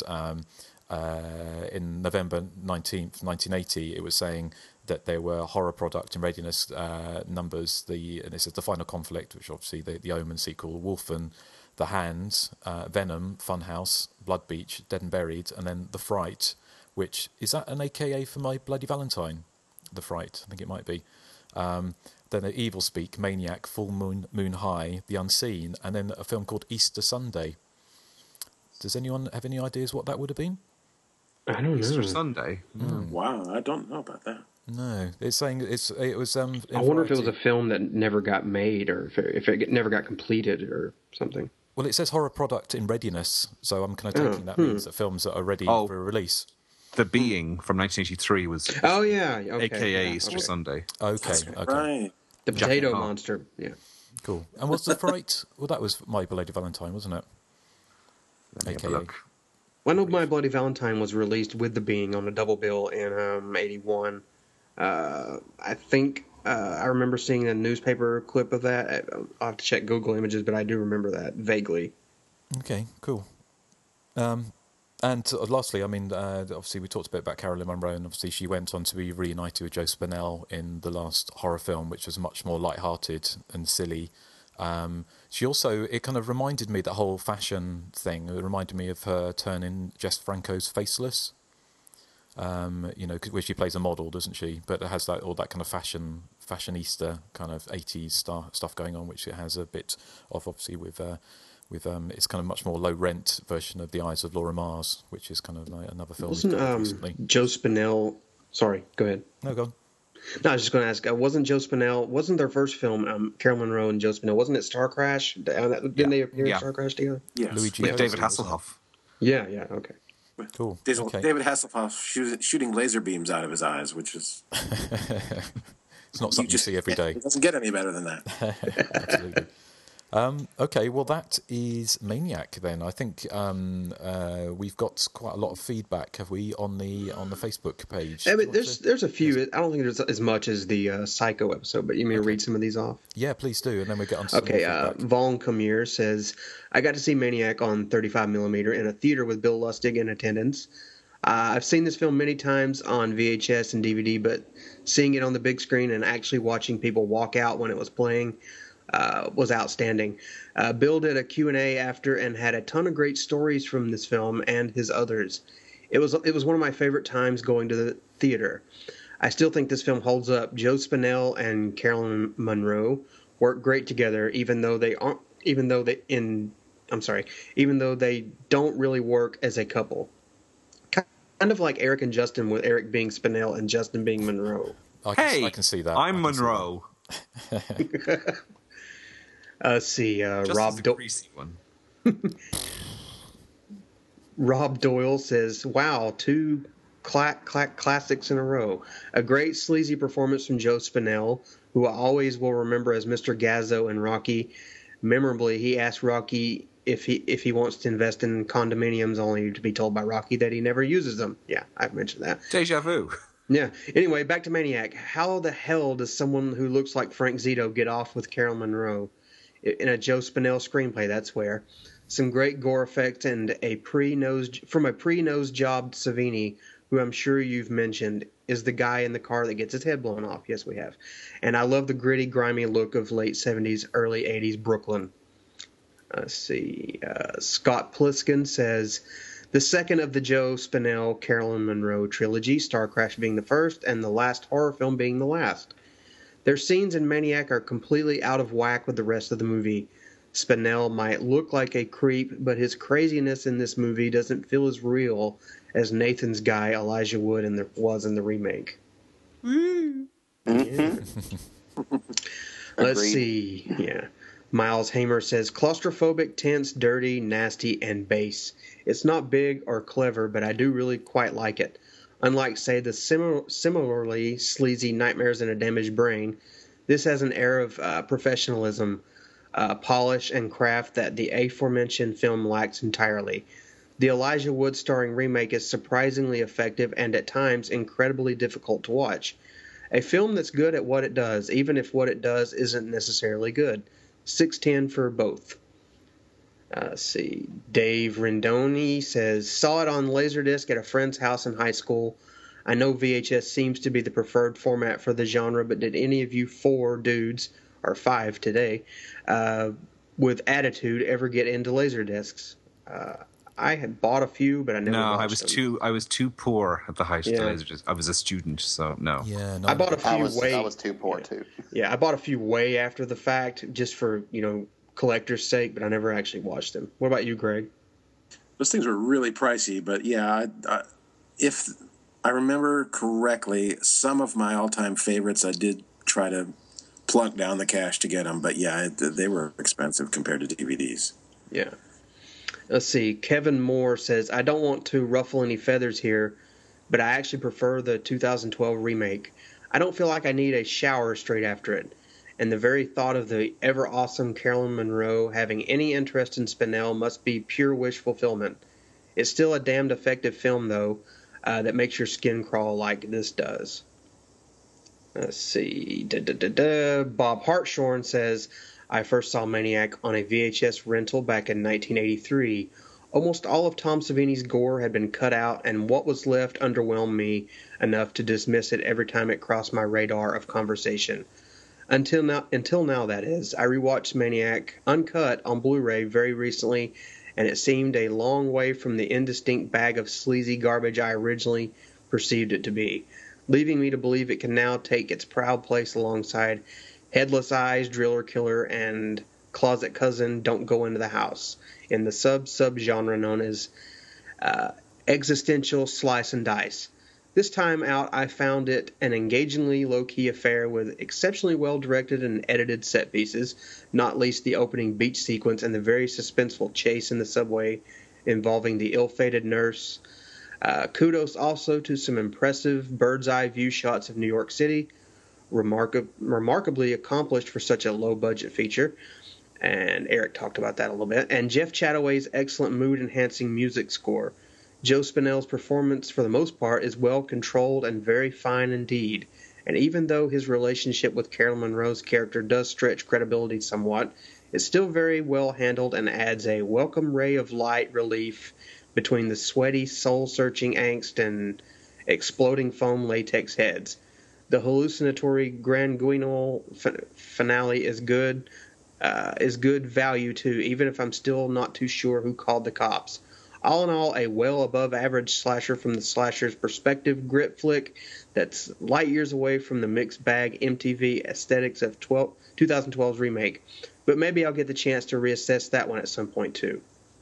in November 19th, 1980, it was saying that there were horror product in readiness numbers. And this is The Final Conflict, which obviously the Omen sequel, Wolfen, The Hands, Venom, Funhouse, Blood Beach, Dead and Buried, and then The Fright, which is that an AKA for My Bloody Valentine? The Fright, I think it might be. Then Evil Speak, Maniac, Full Moon High, The Unseen, and then a film called Easter Sunday. Does anyone have any ideas what that would have been?
I don't know.
Easter Sunday.
Wow, I don't know about that.
No, it's saying it was.
I wonder if it was a film that never got made, or if it never got completed, or something.
Well, it says horror product in readiness, so I'm kind of taking that means that films that are ready for release.
The Being from 1983 was.
Oh yeah, okay.
AKA Easter Sunday.
Okay.
Right.
The potato monster. Yeah.
Cool. And was The Fright? Well, that was My Bloody Valentine, wasn't it? AKA.
Well, I know My Bloody Valentine was released with The Being on a double bill in 81. I think I remember seeing a newspaper clip of that. I'll have to check Google Images, but I do remember that vaguely.
Okay, cool. And lastly, I mean, obviously we talked a bit about Carolyn Munro, and obviously she went on to be reunited with Joe Spinell in the last horror film, which was much more light-hearted and silly. She also, it kind of reminded me, that whole fashion thing, it reminded me of her turn in Jess Franco's Faceless, where she plays a model, doesn't she? But it has all that kind of fashionista kind of 80s stuff going on, which it has a bit of, obviously, with it's kind of much more low-rent version of The Eyes of Laura Mars, which is kind of like another film.
Wasn't
recently.
Joe Spinell... Sorry, go ahead.
No, go on.
No, I was just going to ask, wasn't Joe Spinell, wasn't their first film, Carol Monroe and Joe Spinell, wasn't it Star Crash? Didn't they appear in Star Crash together?
Yes.
With David Hasselhoff.
Yeah, okay.
Cool.
David Hasselhoff shooting laser beams out of his eyes, which is...
It's not something you see every day.
It doesn't get any better than that.
Absolutely. Okay, well, that is Maniac then. I think we've got quite a lot of feedback, have we, on the Facebook page?
I mean, there's a few. I don't think there's as much as the Psycho episode, but you may read some of these off?
Yeah, please do, and then we get on to some more feedback.
Vaughn Comier says, I got to see Maniac on 35mm in a theater with Bill Lustig in attendance. I've seen this film many times on VHS and DVD, but seeing it on the big screen and actually watching people walk out when it was playing was outstanding. Bill did a Q&A after and had a ton of great stories from this film and his others. It was one of my favorite times going to the theater. I still think this film holds up. Joe Spinell and Carolyn Monroe work great together, even though they don't really work as a couple. Kind of like Eric and Justin, with Eric being Spinell and Justin being Monroe.
I can see that.
I'm Monroe.
Let's see.
Rob the greasy one.
Rob Doyle says, "Wow, two classics in a row. A great sleazy performance from Joe Spinell, who I always will remember as Mr. Gazzo in Rocky. Memorably, he asked Rocky if he wants to invest in condominiums, only to be told by Rocky that he never uses them." Yeah, I've mentioned that.
Deja vu.
Yeah. Anyway, back to Maniac. How the hell does someone who looks like Frank Zito get off with Carol Monroe in a Joe Spinell screenplay? That's where. Some great gore effects and a pre-nose jobbed Savini, who I'm sure you've mentioned, is the guy in the car that gets his head blown off. Yes, we have. And I love the gritty, grimy look of late 70s, early 80s Brooklyn. Let's see. Scott Pliskin says, the second of the Joe Spinell, Carolyn Monroe trilogy, Star Crash being the first and the last horror film being the last. Their scenes in Maniac are completely out of whack with the rest of the movie. Spinell might look like a creep, but his craziness in this movie doesn't feel as real as Nathan's guy Elijah Wood was in the remake. Yeah. Let's see. Yeah. Miles Hamer says, claustrophobic, tense, dirty, nasty, and base. It's not big or clever, but I do really quite like it. Unlike, say, the similarly sleazy Nightmares in a Damaged Brain, this has an air of professionalism, polish, and craft that the aforementioned film lacks entirely. The Elijah Wood starring remake is surprisingly effective and at times incredibly difficult to watch. A film that's good at what it does, even if what it does isn't necessarily good. 6/10 for both. Let's see. Dave Rendoni says, saw it on Laserdisc at a friend's house in high school. I know VHS seems to be the preferred format for the genre, but did any of you 4 dudes, or 5 today, with attitude ever get into Laserdiscs? I had bought a few, but I never watched them.
I was too poor at the height of Laserdisc. I was a student, so no.
Yeah, no.
I bought a few
I was too poor too.
Yeah, I bought a few way after the fact, just for collector's sake, but I never actually watched them. What about you, Greg?
Those things were really pricey, but yeah, if I remember correctly, some of my all-time favorites I did try to plunk down the cash to get them, but yeah, they were expensive compared to DVDs.
Yeah. Let's see. Kevin Moore says, I don't want to ruffle any feathers here, but I actually prefer the 2012 remake. I don't feel like I need a shower straight after it. And the very thought of the ever-awesome Carolyn Monroe having any interest in Spinell must be pure wish fulfillment. It's still a damned effective film, though, that makes your skin crawl like this does. Let's see. Bob Hartshorn says, I first saw Maniac on a VHS rental back in 1983. Almost all of Tom Savini's gore had been cut out, and what was left underwhelmed me enough to dismiss it every time it crossed my radar of conversation. Until now, that is. I rewatched Maniac uncut on Blu-ray very recently, and it seemed a long way from the indistinct bag of sleazy garbage I originally perceived it to be, leaving me to believe it can now take its proud place alongside Headless Eyes, Driller Killer, and Closet Cousin, Don't Go Into the House, in the sub-genre known as existential slice and dice. This time out, I found it an engagingly low-key affair with exceptionally well-directed and edited set pieces, not least the opening beach sequence and the very suspenseful chase in the subway involving the ill-fated nurse. Kudos also to some impressive bird's-eye view shots of New York City, remarkably accomplished for such a low-budget feature. And Eric talked about that a little bit. And Jeff Chataway's excellent mood-enhancing music score. Joe Spinell's performance, for the most part, is well controlled and very fine indeed. And even though his relationship with Carolyn Monroe's character does stretch credibility somewhat, it's still very well handled and adds a welcome ray of light relief between the sweaty, soul-searching angst and exploding foam latex heads. The hallucinatory Grand Guignol finale is good value too, even if I'm still not too sure who called the cops. All in all, a well above average slasher from the slasher's perspective grit flick that's light years away from the mixed bag MTV aesthetics of 2012's remake. But maybe I'll get the chance to reassess that one at some point too.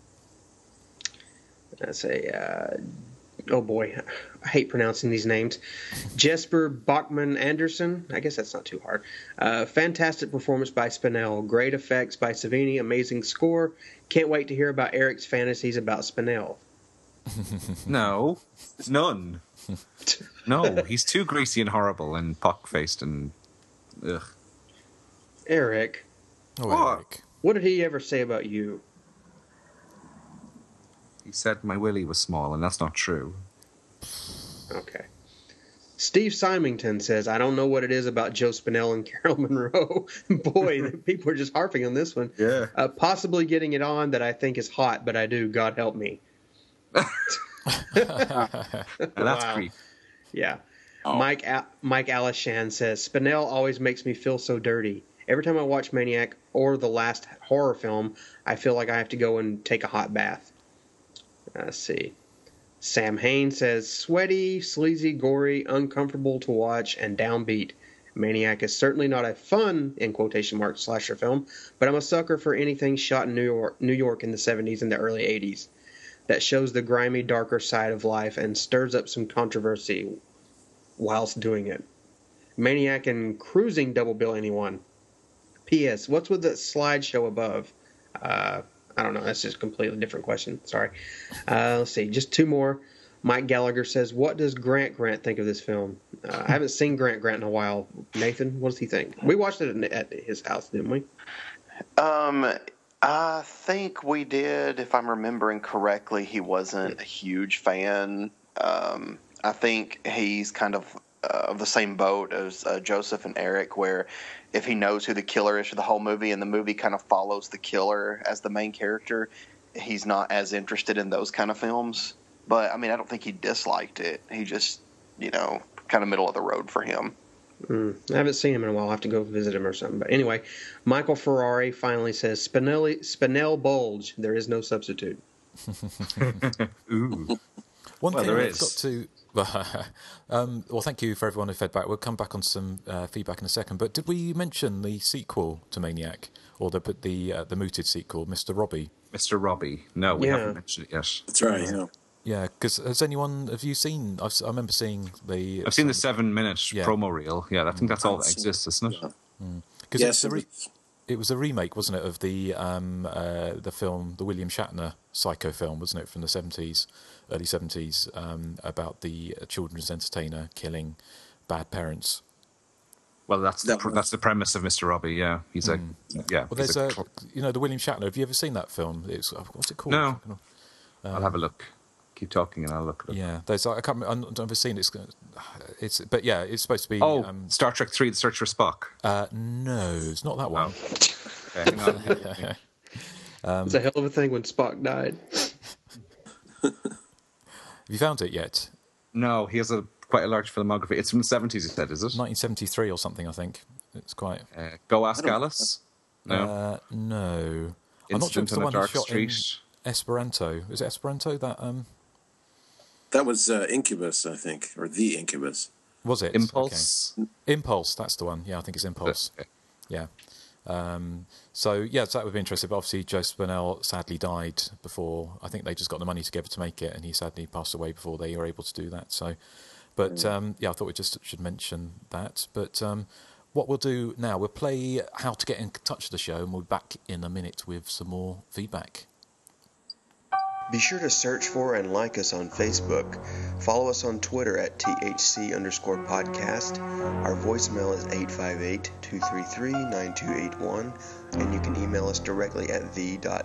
That's oh boy, I hate pronouncing these names. Jesper Bachman Anderson. I guess that's not too hard. Fantastic performance by Spinell. Great effects by Savini. Amazing score. Can't wait to hear about Eric's fantasies about Spinell.
No, none. No, he's too greasy and horrible and pock-faced and ugh.
Eric.
Oh, Eric.
What did he ever say about you?
He said my willy was small, and that's not true.
Okay. Steve Symington says, I don't know what it is about Joe Spinell and Carol Monroe. Boy, people are just harping on this one.
Yeah.
Possibly getting it on that I think is hot, but I do. God help me.
That's creep.
Yeah.
Oh.
Mike Alishan says, Spinell always makes me feel so dirty. Every time I watch Maniac or the last horror film, I feel like I have to go and take a hot bath. Let's see. Sam Hain says, sweaty, sleazy, gory, uncomfortable to watch, and downbeat. Maniac is certainly not a fun, in quotation marks, slasher film, but I'm a sucker for anything shot in New York in the 70s and the early 80s that shows the grimy, darker side of life and stirs up some controversy whilst doing it. Maniac and Cruising double bill anyone. P.S. What's with the slideshow above? I don't know. That's just a completely different question. Sorry. Let's see. Just two more. Mike Gallagher says, what does Grant think of this film? I haven't seen Grant in a while. Nathan, what does he think? We watched it at his house, didn't we?
I think we did. If I'm remembering correctly, he wasn't a huge fan. I think he's kind of the same boat as Joseph and Eric, where if he knows who the killer is for the whole movie and the movie kind of follows the killer as the main character, he's not as interested in those kind of films. But, I mean, I don't think he disliked it. He just, kind of middle of the road for him.
I haven't seen him in a while. I'll have to go visit him or something. But anyway, Michael Ferrari finally says, Spinell bulge. There is no substitute.
Ooh.
One thing
there
we've
is.
got to... well, thank you for everyone who fed back. We'll come back on some feedback in a second. But did we mention the sequel to Maniac, or the mooted sequel, Mr. Robbie?
Mr. Robbie. No, we haven't mentioned it yet.
That's right, yeah.
Yeah, because have you seen... I remember seeing the...
I've seen the 7-minute promo reel. Yeah, I think that's all that exists, isn't it?
Because
Yes,
it was a remake, wasn't it, of the film, the William Shatner Psycho film, wasn't it, from the 70s, early 70s, about the children's entertainer killing bad parents.
Well, that's the premise of Mr. Robbie. Yeah, he's a yeah.
Well, there's the William Shatner. Have you ever seen that film? What's it called?
No. I'll have a look. Keep talking and I'll look at it.
Yeah, there's I can't remember, I've never seen it. But yeah, it's supposed to be.
Star Trek 3: The Search for Spock.
No, it's not that one.
Okay, hang on.
It's a hell of a thing when Spock died.
Have you found it yet?
No, he has quite a large filmography. It's from the 70s, you said, is it?
1973 or something, I think. It's quite...
Go Ask Alice? No.
No. I'm not sure if it's the one he shot in Esperanto. Is it Esperanto that...
That was Incubus, I think, or The Incubus.
Was it?
Impulse?
Okay. Impulse, that's the one. Yeah, I think it's Impulse.
Okay.
Yeah. So that would be interesting. But obviously, Joe Spinell sadly died before. I think they just got the money together to make it, and he sadly passed away before they were able to do that. So, but I thought we just should mention that. But what we'll do now, we'll play How to Get in Touch with the Show, and we'll be back in a minute with some more feedback.
Be sure to search for and like us on Facebook. Follow us on Twitter at THC_podcast. Our voicemail is 858-233-9281. And you can email us directly at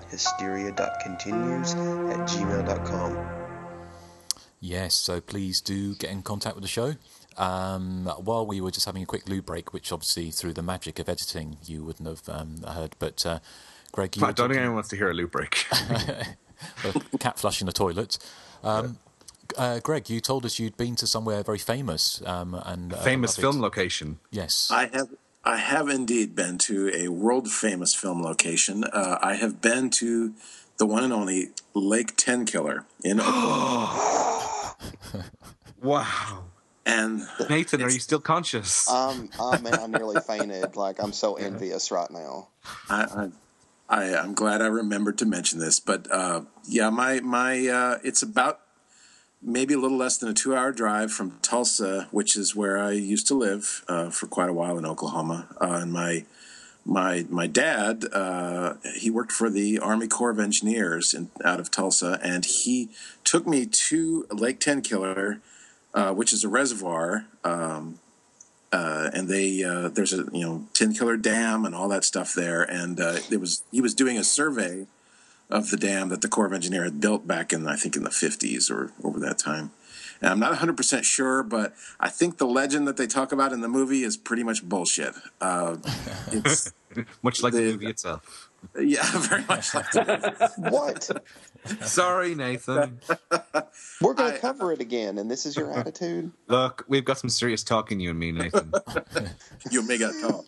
the.hysteria.continues@gmail.com.
Yes, so please do get in contact with the show. While we were just having a quick loo break, which obviously through the magic of editing you wouldn't have heard, but Greg, you
I don't think anyone wants to hear a loo break.
A cat flushing the toilet. Greg, you told us you'd been to somewhere very famous. And
famous film location.
Yes.
I have indeed been to a world-famous film location. I have been to the one and only Lake Tenkiller in Oklahoma.
Wow.
And
Nathan, are you still conscious?
Man, I nearly fainted. Like, I'm so envious right now.
I'm glad I remembered to mention this, but my it's about maybe a little less than a 2-hour drive from Tulsa, which is where I used to live for quite a while in Oklahoma. And my dad, he worked for the Army Corps of Engineers out of Tulsa, and he took me to Lake Tenkiller, which is a reservoir. And there's a Tenkiller Dam and all that stuff there, and he was doing a survey of the dam that the Corps of Engineers had built back in, I think, in the 50s or over that time. And I'm not 100% sure, but I think the legend that they talk about in the movie is pretty much bullshit. It's
much like the movie itself.
Yeah, very much like the movie.
What?
Sorry, Nathan.
We're going to cover it again, and this is your attitude?
Look, we've got some serious talking, you and me, Nathan.
You and me got talk.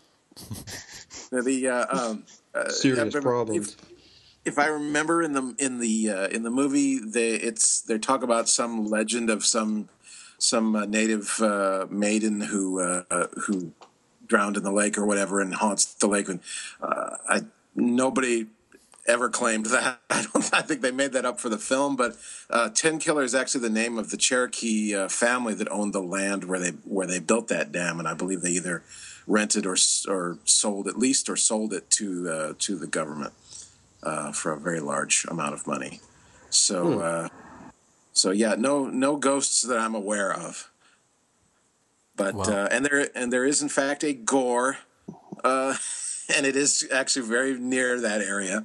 Serious problems.
If I remember in the movie, they talk about some legend of some native maiden who drowned in the lake or whatever and haunts the lake. And nobody ever claimed that. I think they made that up for the film. But Tenkiller is actually the name of the Cherokee family that owned the land where they built that dam, and I believe they either rented or sold it to the government. For a very large amount of money. So yeah, no ghosts that I'm aware of. But wow. and there is in fact a gore, and it is actually very near that area.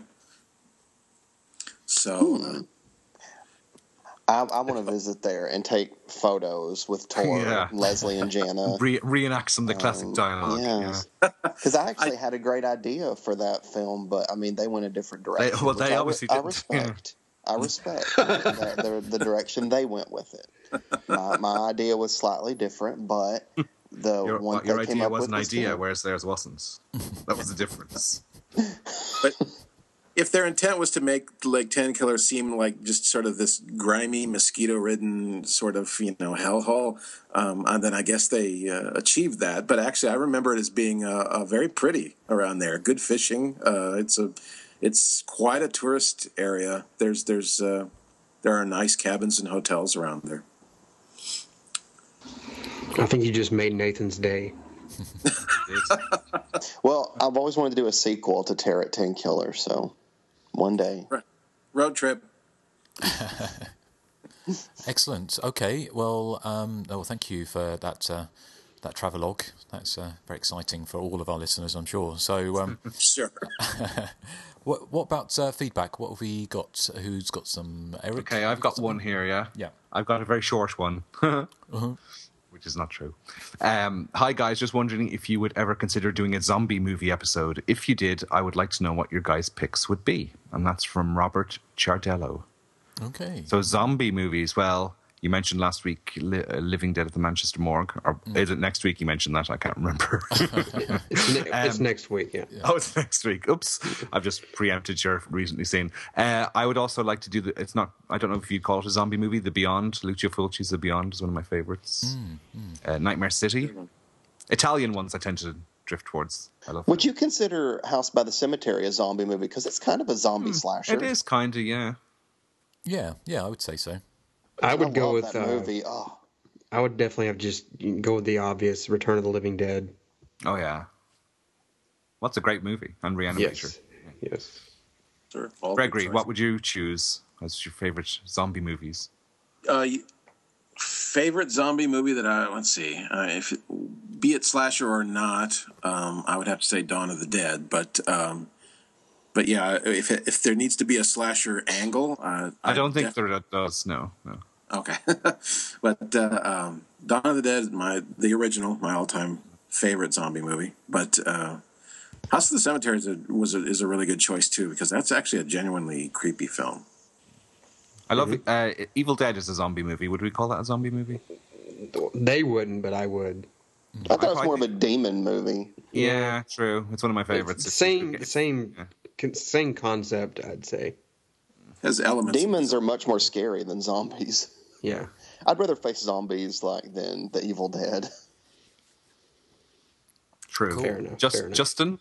So
I want to visit there and take photos with Tor, Leslie, and Jana.
Reenact some of the classic dialogue.
Yes. Because I actually had a great idea for that film, but I mean, they went a different direction.
They obviously didn't.
I respect the direction they went with it. My idea was slightly different, but
your idea was an idea, whereas theirs wasn't. That was the difference.
But if their intent was to make Lake Tenkiller seem like just sort of this grimy, mosquito-ridden sort of, hellhole, then I guess they achieved that. But actually, I remember it as being very pretty around there. Good fishing. It's quite a tourist area. There are nice cabins and hotels around there.
I think you just made Nathan's day.
Well, I've always wanted to do a sequel to Terror at Tenkiller, so one day.
Road trip.
Excellent. Okay. Well, thank you for that travelogue. That's very exciting for all of our listeners, I'm sure. So,
sure.
What about feedback? What have we got? Who's got some? Eric?
Okay, I've got one here. Yeah. I've got a very short one. Which is not true. Hi guys, just wondering if you would ever consider doing a zombie movie episode. If you did, I would like to know what your guys' picks would be. And that's from Robert Ciardello.
Okay.
So zombie movies, well, you mentioned last week Living Dead at the Manchester Morgue. Or is it next week you mentioned that? I can't remember.
It's next week, yeah.
Oh, it's next week. Oops. I've just preempted your recently seen. I would also like to do I don't know if you'd call it a zombie movie, The Beyond. Lucio Fulci's The Beyond is one of my favorites. Nightmare City. Italian ones I tend to drift towards. I love
Would you consider House by the Cemetery a zombie movie? Because it's kind of a zombie slasher.
It is kind of, yeah.
Yeah, I would say so.
I would go with
that movie. Oh.
I would definitely go with the obvious, Return of the Living Dead.
Oh yeah, what's a great movie and Reanimator.
Yes.
Sure.
Gregory, what would you choose? as your favorite zombie movies.
Favorite zombie movie that let's see, be it slasher or not, I would have to say Dawn of the Dead. But yeah, if there needs to be a slasher angle,
I don't think there does. No.
Okay, but Dawn of the Dead, the original, my all-time favorite zombie movie. But House of the Cemetery is a really good choice too, because that's actually a genuinely creepy film.
I love it. Evil Dead is a zombie movie. Would we call that a zombie movie?
They wouldn't, but I would.
I thought it was more of a demon movie.
Yeah, true. It's one of my favorites.
Same concept, I'd say.
Has elements.
Demons are much more scary than zombies.
Yeah.
I'd rather face zombies than the Evil Dead.
True.
Cool. Fair enough.
Justin?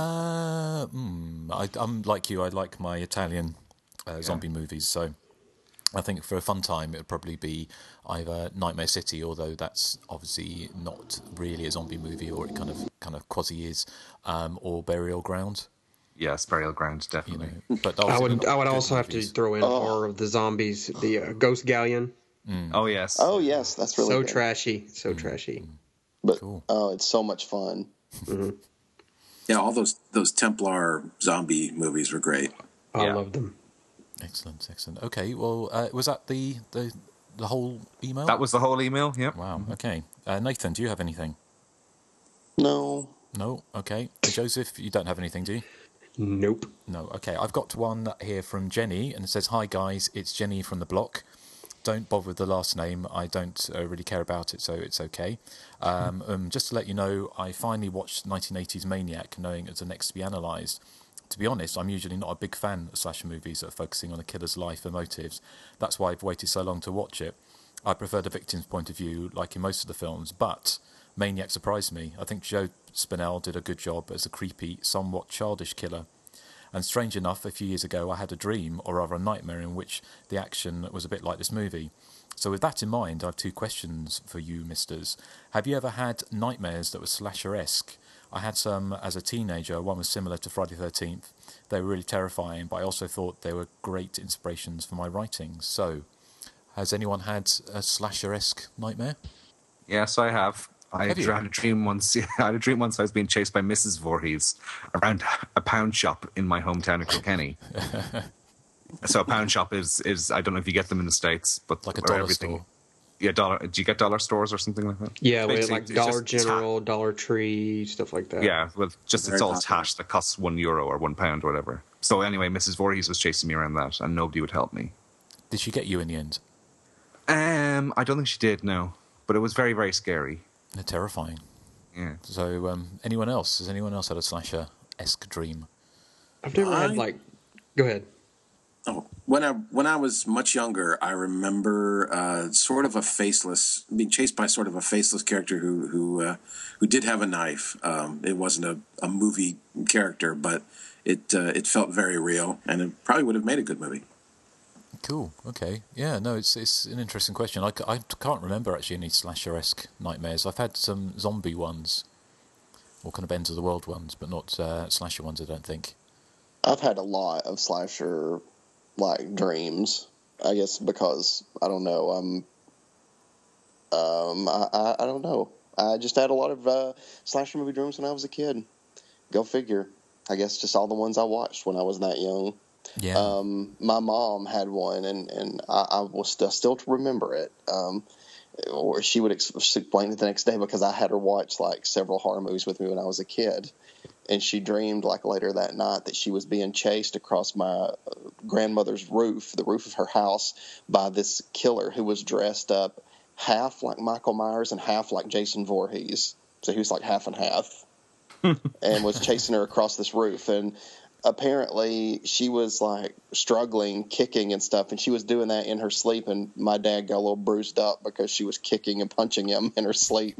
I'm like you. I like my Italian zombie movies, so I think for a fun time it would probably be either Nightmare City, although that's obviously not really a zombie movie, or it kind of quasi is, or Burial Ground.
Yes, Burial Ground, definitely.
But
I would also have to throw in Horror of the Zombies, the Ghost Galleon.
Oh yes.
Oh yes, that's really
so
good.
trashy.
But
cool.
It's so much fun.
Mm-hmm.
Yeah, all those Templar zombie movies were great.
I love them.
Excellent. Okay, well, was that the whole email?
That was the whole email, yep.
Wow, okay. Nathan, do you have anything?
No.
No? Okay. Joseph, you don't have anything, do you?
Nope.
No, okay. I've got one here from Jenny, and it says, "Hi guys, it's Jenny from the block. Don't bother with the last name. I don't really care about it, so it's okay. Just to let you know, I finally watched 1980s Maniac, knowing it's the next to be analysed. To be honest, I'm usually not a big fan of slasher movies that are focusing on a killer's life and motives. That's why I've waited so long to watch it. I prefer the victim's point of view, like in most of the films, but Maniac surprised me. I think Joe Spinell did a good job as a creepy, somewhat childish killer. And strange enough, a few years ago I had a dream, or rather a nightmare, in which the action was a bit like this movie. So with that in mind, I have two questions for you, misters. Have you ever had nightmares that were slasher-esque? I had some as a teenager. One was similar to Friday the 13th. They were really terrifying, but I also thought they were great inspirations for my writing. So, has anyone had a slasher-esque nightmare?
Yes, I have. I had a dream once. I had a dream once. I was being chased by Mrs. Voorhees around a pound shop in my hometown of Kilkenny. So a pound shop is I don't know if you get them in the States, but
like a dollar store.
Yeah, dollar. Do you get dollar stores or something like that?
Yeah, like Dollar General, Dollar Tree, stuff like that.
Yeah, well, it's all tash that costs €1 or £1 or whatever. So anyway, Mrs. Voorhees was chasing me around that, and nobody would help me.
Did she get you in the end?
I don't think she did. No, but it was very, very scary.
They're terrifying.
Yeah.
So, anyone else? Has anyone else had a slasher-esque dream?
I've never had Go ahead.
Oh, when I was much younger, I remember sort of being chased by sort of a faceless character who did have a knife. It wasn't a movie character, but it felt very real, and it probably would have made a good movie.
Cool. Okay. Yeah. No, it's an interesting question. I can't remember actually any slasher-esque nightmares. I've had some zombie ones, or kind of end of the world ones, but not slasher ones. I don't think.
I've had a lot of slasher dreams. I guess because I don't know. I don't know. I just had a lot of slasher movie dreams when I was a kid. Go figure. I guess just all the ones I watched when I was that young.
Yeah.
My mom had one, and I will still remember it. Or she would explain it the next day because I had her watch several horror movies with me when I was a kid. And she dreamed later that night that she was being chased across my grandmother's roof, the roof of her house, by this killer who was dressed up half like Michael Myers and half like Jason Voorhees. So he was half and half, and was chasing her across this roof. And apparently she was struggling, kicking and stuff, and she was doing that in her sleep. And my dad got a little bruised up because she was kicking and punching him in her sleep.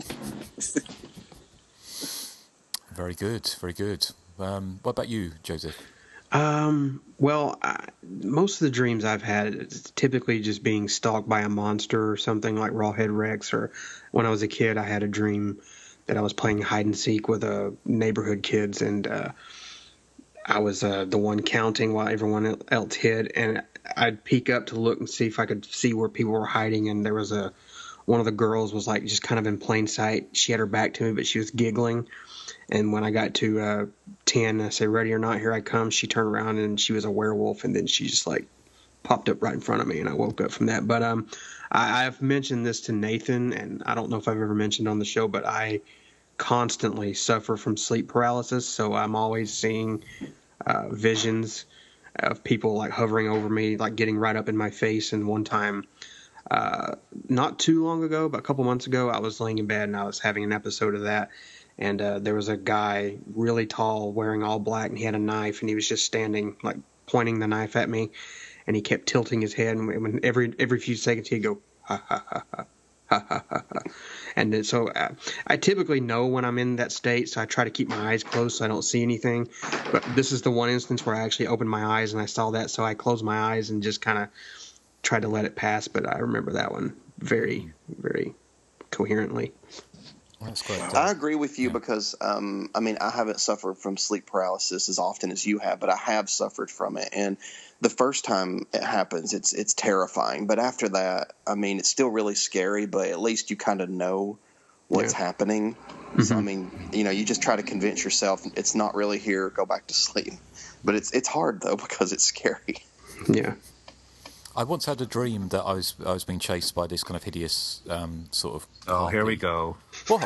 Very good, very good. What about you, Joseph?
Well, most of the dreams I've had is typically just being stalked by a monster or something like Rawhead Rex. Or when I was a kid, I had a dream that I was playing hide and seek with neighborhood kids, and I was the one counting while everyone else hid. And I'd peek up to look and see if I could see where people were hiding, and there was one of the girls was like just kind of in plain sight. She had her back to me, but she was giggling. And when I got to 10, I said, "Ready or not, here I come." She turned around and she was a werewolf, and then she just like popped up right in front of me, and I woke up from that. But I've mentioned this to Nathan, and I don't know if I've ever mentioned on the show, but I constantly suffer from sleep paralysis, so I'm always seeing visions of people like hovering over me, like getting right up in my face. And one time, not too long ago, but a couple months ago, I was laying in bed and I was having an episode of that. And there was a guy really tall wearing all black, and he had a knife, and he was just standing, like pointing the knife at me. And he kept tilting his head, and when every few seconds he'd go, ha, ha, ha, ha, ha, ha, ha, ha. And then, so I typically know when I'm in that state, so I try to keep my eyes closed so I don't see anything. But this is the one instance where I actually opened my eyes and I saw that, so I closed my eyes and just kind of tried to let it pass. But I remember that one very, very coherently.
That's great.
I agree with you because, I mean, I haven't suffered from sleep paralysis as often as you have, but I have suffered from it. And the first time it happens, it's terrifying. But after that, I mean, it's still really scary, but at least you kind of know what's happening. Mm-hmm. So, I mean, you know, you just try to convince yourself it's not really here, go back to sleep. But it's hard, though, because it's scary.
Yeah.
I once had a dream that I was being chased by this kind of hideous sort of...
Oh, here we go.
What?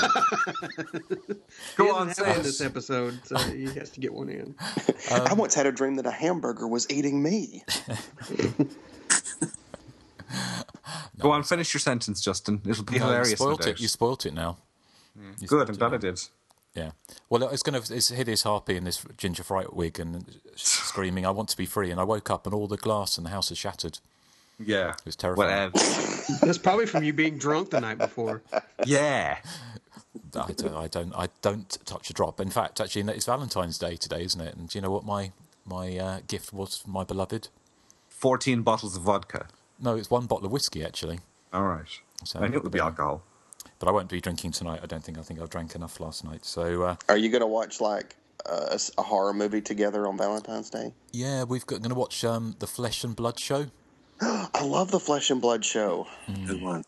Go on, say it. This episode, so he has to get one in.
I once had a dream that a hamburger was eating me.
Go on, finish your sentence, Justin. It'll be hilarious.
You spoilt it now.
Yeah. Good, I'm glad I did.
Yeah. Well, it's hideous harpy in this ginger fright wig and screaming, "I want to be free!" And I woke up and all the glass in the house is shattered.
Yeah,
it was terrifying.
That's probably from you being drunk the night before.
Yeah.
I don't touch a drop. In fact, actually, it's Valentine's Day today, isn't it? And do you know what my gift was for my beloved?
14 bottles of vodka.
No, it's 1 bottle of whiskey, actually.
All right. So I knew it would be alcohol.
But I won't be drinking tonight, I don't think. I think I drank enough last night. So,
are you going to watch, like, a horror movie together on Valentine's Day?
Yeah, we're going to watch the Flesh and Blood show.
I love the Flesh and Blood show.
Good one.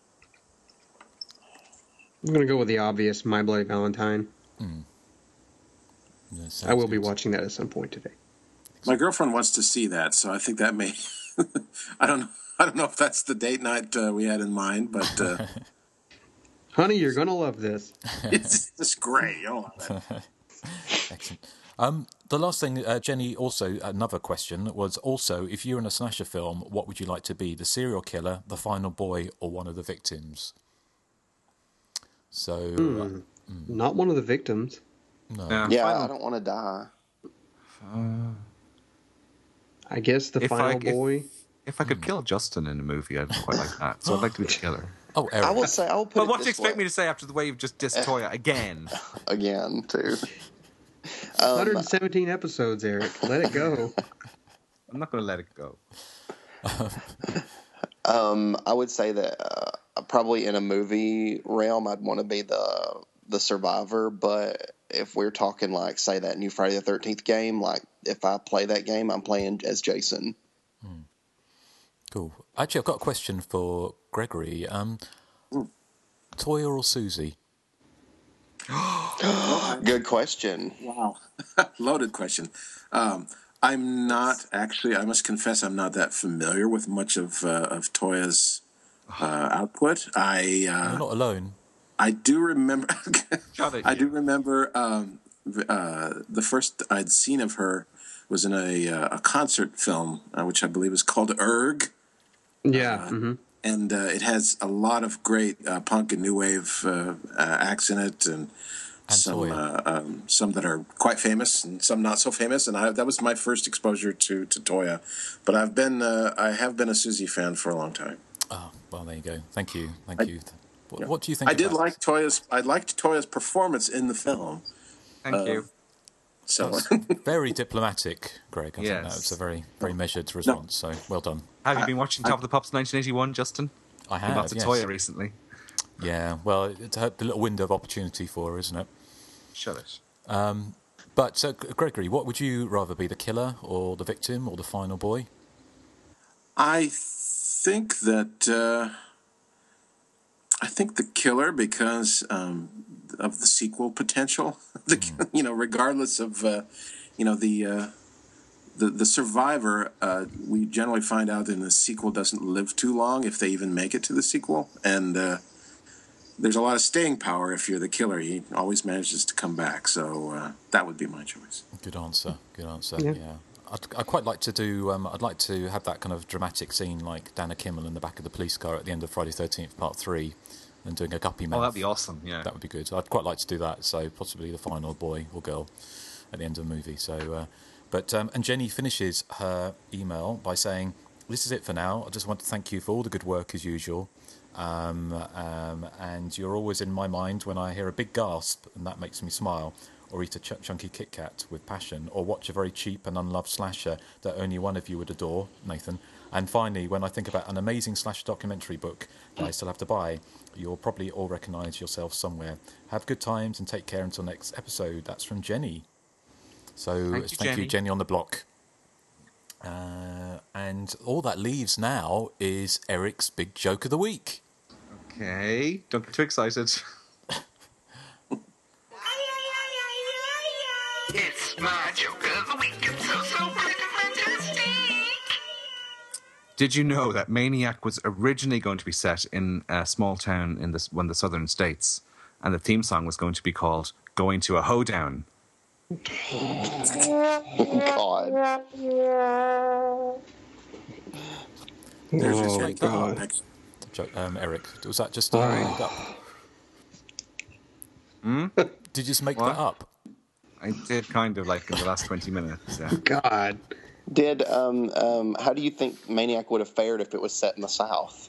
I'm going to go with the obvious My Bloody Valentine.
Yeah,
I will be watching that at some point today.
My girlfriend wants to see that, so I think that may... I don't know if that's the date night we had in mind, but...
Honey, you're going to love this.
It's just great. You'll love it.
Excellent. The last thing, Jenny, also another question was also, if you're in a slasher film, what would you like to be? The serial killer, the final boy, or one of the victims? So...
Not one of the victims.
No.
Yeah, I don't want to die.
I guess the final boy.
If I could kill Justin in a movie, I'd quite like that. So I'd like to be the killer.
Oh, Eric.
I will put
But
it
what do you
this
expect
way.
me to say after the way you've just dissed Toya again?
Again, too.
117 episodes, Eric. Let it go.
I'm not going to let it go.
I would say that probably in a movie realm, I'd want to be the survivor. But if we're talking like, say, that new Friday the 13th game, like if I play that game, I'm playing as Jason.
Cool. Actually, I've got a question for Gregory. Toya or Susie?
Good question.
Wow. Loaded question. I'm not actually, I must confess, I'm not that familiar with much of Toya's output. You're
not alone.
I do remember.
I
do remember the first I'd seen of her was in a concert film, which I believe is called Erg.
Yeah.
And it has a lot of great punk and new wave acts in it, and some that are quite famous and some not so famous. And that was my first exposure to Toya. But I have been a Susie fan for a long time.
Oh, well, there you go. Thank you. What do you think?
I liked Toya's performance in the film.
Thank you.
So
very diplomatic, Greg. I think that was a very, very measured response. So well done.
Have you been watching Top of the Pops 1981, Justin?
I have.
Lots of Toya recently.
Yeah. Well, it's the little window of opportunity for her, isn't it?
Shut it.
But Gregory, what would you rather be, the killer or the victim or the final boy?
I think that I think the killer, because of the sequel potential. Regardless of the survivor, we generally find out in the sequel doesn't live too long if they even make it to the sequel, and there's a lot of staying power if you're the killer. He always manages to come back, so that would be my choice.
Good answer. Yeah. I'd quite like to do. I'd like to have that kind of dramatic scene like Dana Kimmel in the back of the police car at the end of Friday 13th Part 3, and doing a guppy mouth.
Oh, that'd be awesome. Yeah,
that would be good. I'd quite like to do that. So possibly the final boy or girl at the end of the movie. So, and Jenny finishes her email by saying, "This is it for now. I just want to thank you for all the good work as usual. And you're always in my mind when I hear a big gasp, and that makes me smile. Or eat a chunky Kit Kat with passion, or watch a very cheap and unloved slasher that only one of you would adore, Nathan. And finally, when I think about an amazing slasher documentary book that I still have to buy, you'll probably all recognise yourself somewhere. Have good times and take care until next episode." That's from Jenny. So thank you, Jenny on the block. And all that leaves now is Eric's big joke of the week.
Okay, don't get too excited.
It's my joke of the week. It's so freaking fantastic.
Did you know that Maniac was originally going to be set in a small town in one of the southern states, and the theme song was going to be called "Going to a Hoedown"?
God.
Eric, was that just made up? Did you just make that up?
I did kind of like in the last 20 minutes. Yeah.
God.
Did how do you think Maniac would have fared if it was set in the South?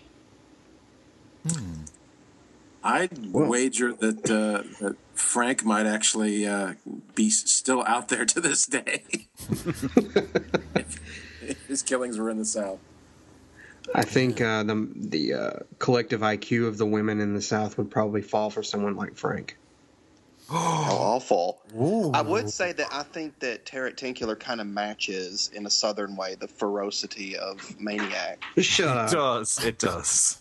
I'd wager that Frank might actually be still out there to this day. if his killings were in the South.
I think the collective IQ of the women in the South would probably fall for someone like Frank.
How awful.
Ooh.
I would say that I think that Tarot Tinkular kind of matches, in a southern way, the ferocity of Maniac.
Shut up.
It does.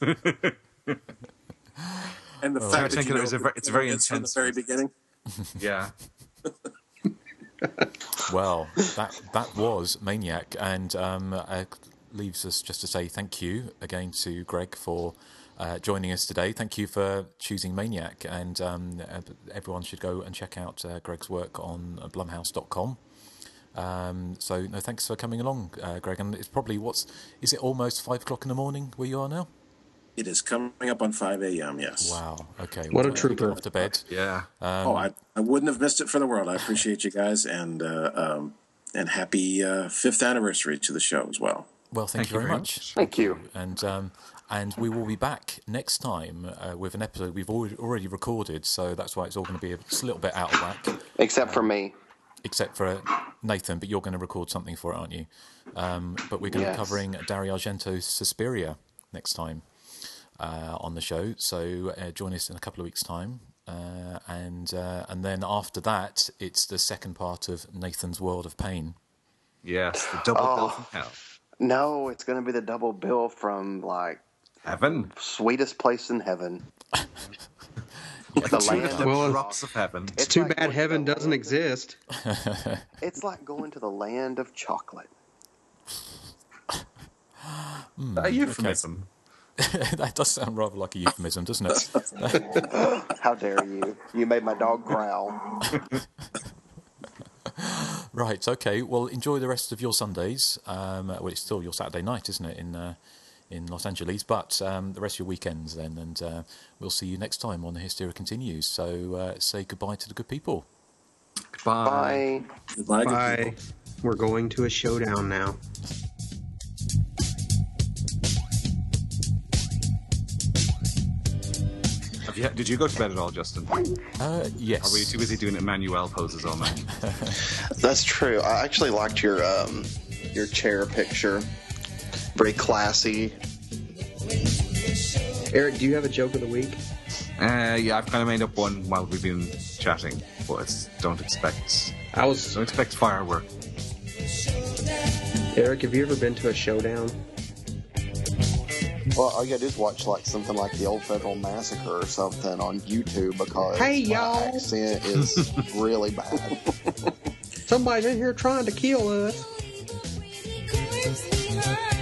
And the fact that
it's very intense
from the very beginning.
Yeah.
Well, that was Maniac, and leaves us just to say thank you again to Greg for joining us today. Thank you for choosing Maniac, and everyone should go and check out Greg's work on blumhouse.com. So thanks for coming along, Greg. And it's probably is it almost 5 o'clock in the morning where you are now?
It is coming up on 5 a.m. Yes.
Wow. Okay.
What a trooper!
Off to bed.
Yeah.
I wouldn't have missed it for the world. I appreciate you guys, and happy 5th anniversary to the show as well.
Well, thank you very much.
Thank you.
And we will be back next time with an episode we've already recorded, so that's why it's all going to be a little bit out of whack.
Except for me.
Except for Nathan, but you're going to record something for it, aren't you? But we're going to be covering Dario Argento's Suspiria next time on the show, so join us in a couple of weeks' time. And then after that, it's the second part of Nathan's World of Pain.
Yes, the double bill from hell.
No, it's going to be the double bill from,
heaven.
Sweetest place in heaven.
The land of drops of heaven.
It's too bad heaven doesn't exist.
It's like going to the land of chocolate.
A euphemism.
That does sound rather like a euphemism, doesn't it?
How dare you? You made my dog growl.
Right, okay. Well, enjoy the rest of your Sundays. Well, it's still your Saturday night, isn't it, in Los Angeles? But the rest of your weekends then, and we'll see you next time on The Hysteria Continues. So say goodbye to the good people.
Goodbye.
Bye.
Goodbye.
Bye. We're going to a showdown now.
Did you go to bed at all, Justin?
Yes.
Or were you too busy doing Emmanuel poses all night?
That's true. I actually liked your chair picture. Very classy.
Eric, do you have a joke of the week?
Yeah, I've kind of made up one while we've been chatting, but don't expect firework.
It Derek, have you ever been to a showdown?
Well, all you gotta do is watch like something like the Old Federal Massacre or something on YouTube because
Hey,
my
y'all.
accent is really bad.
Somebody's in here trying to kill us.
Corpse behind.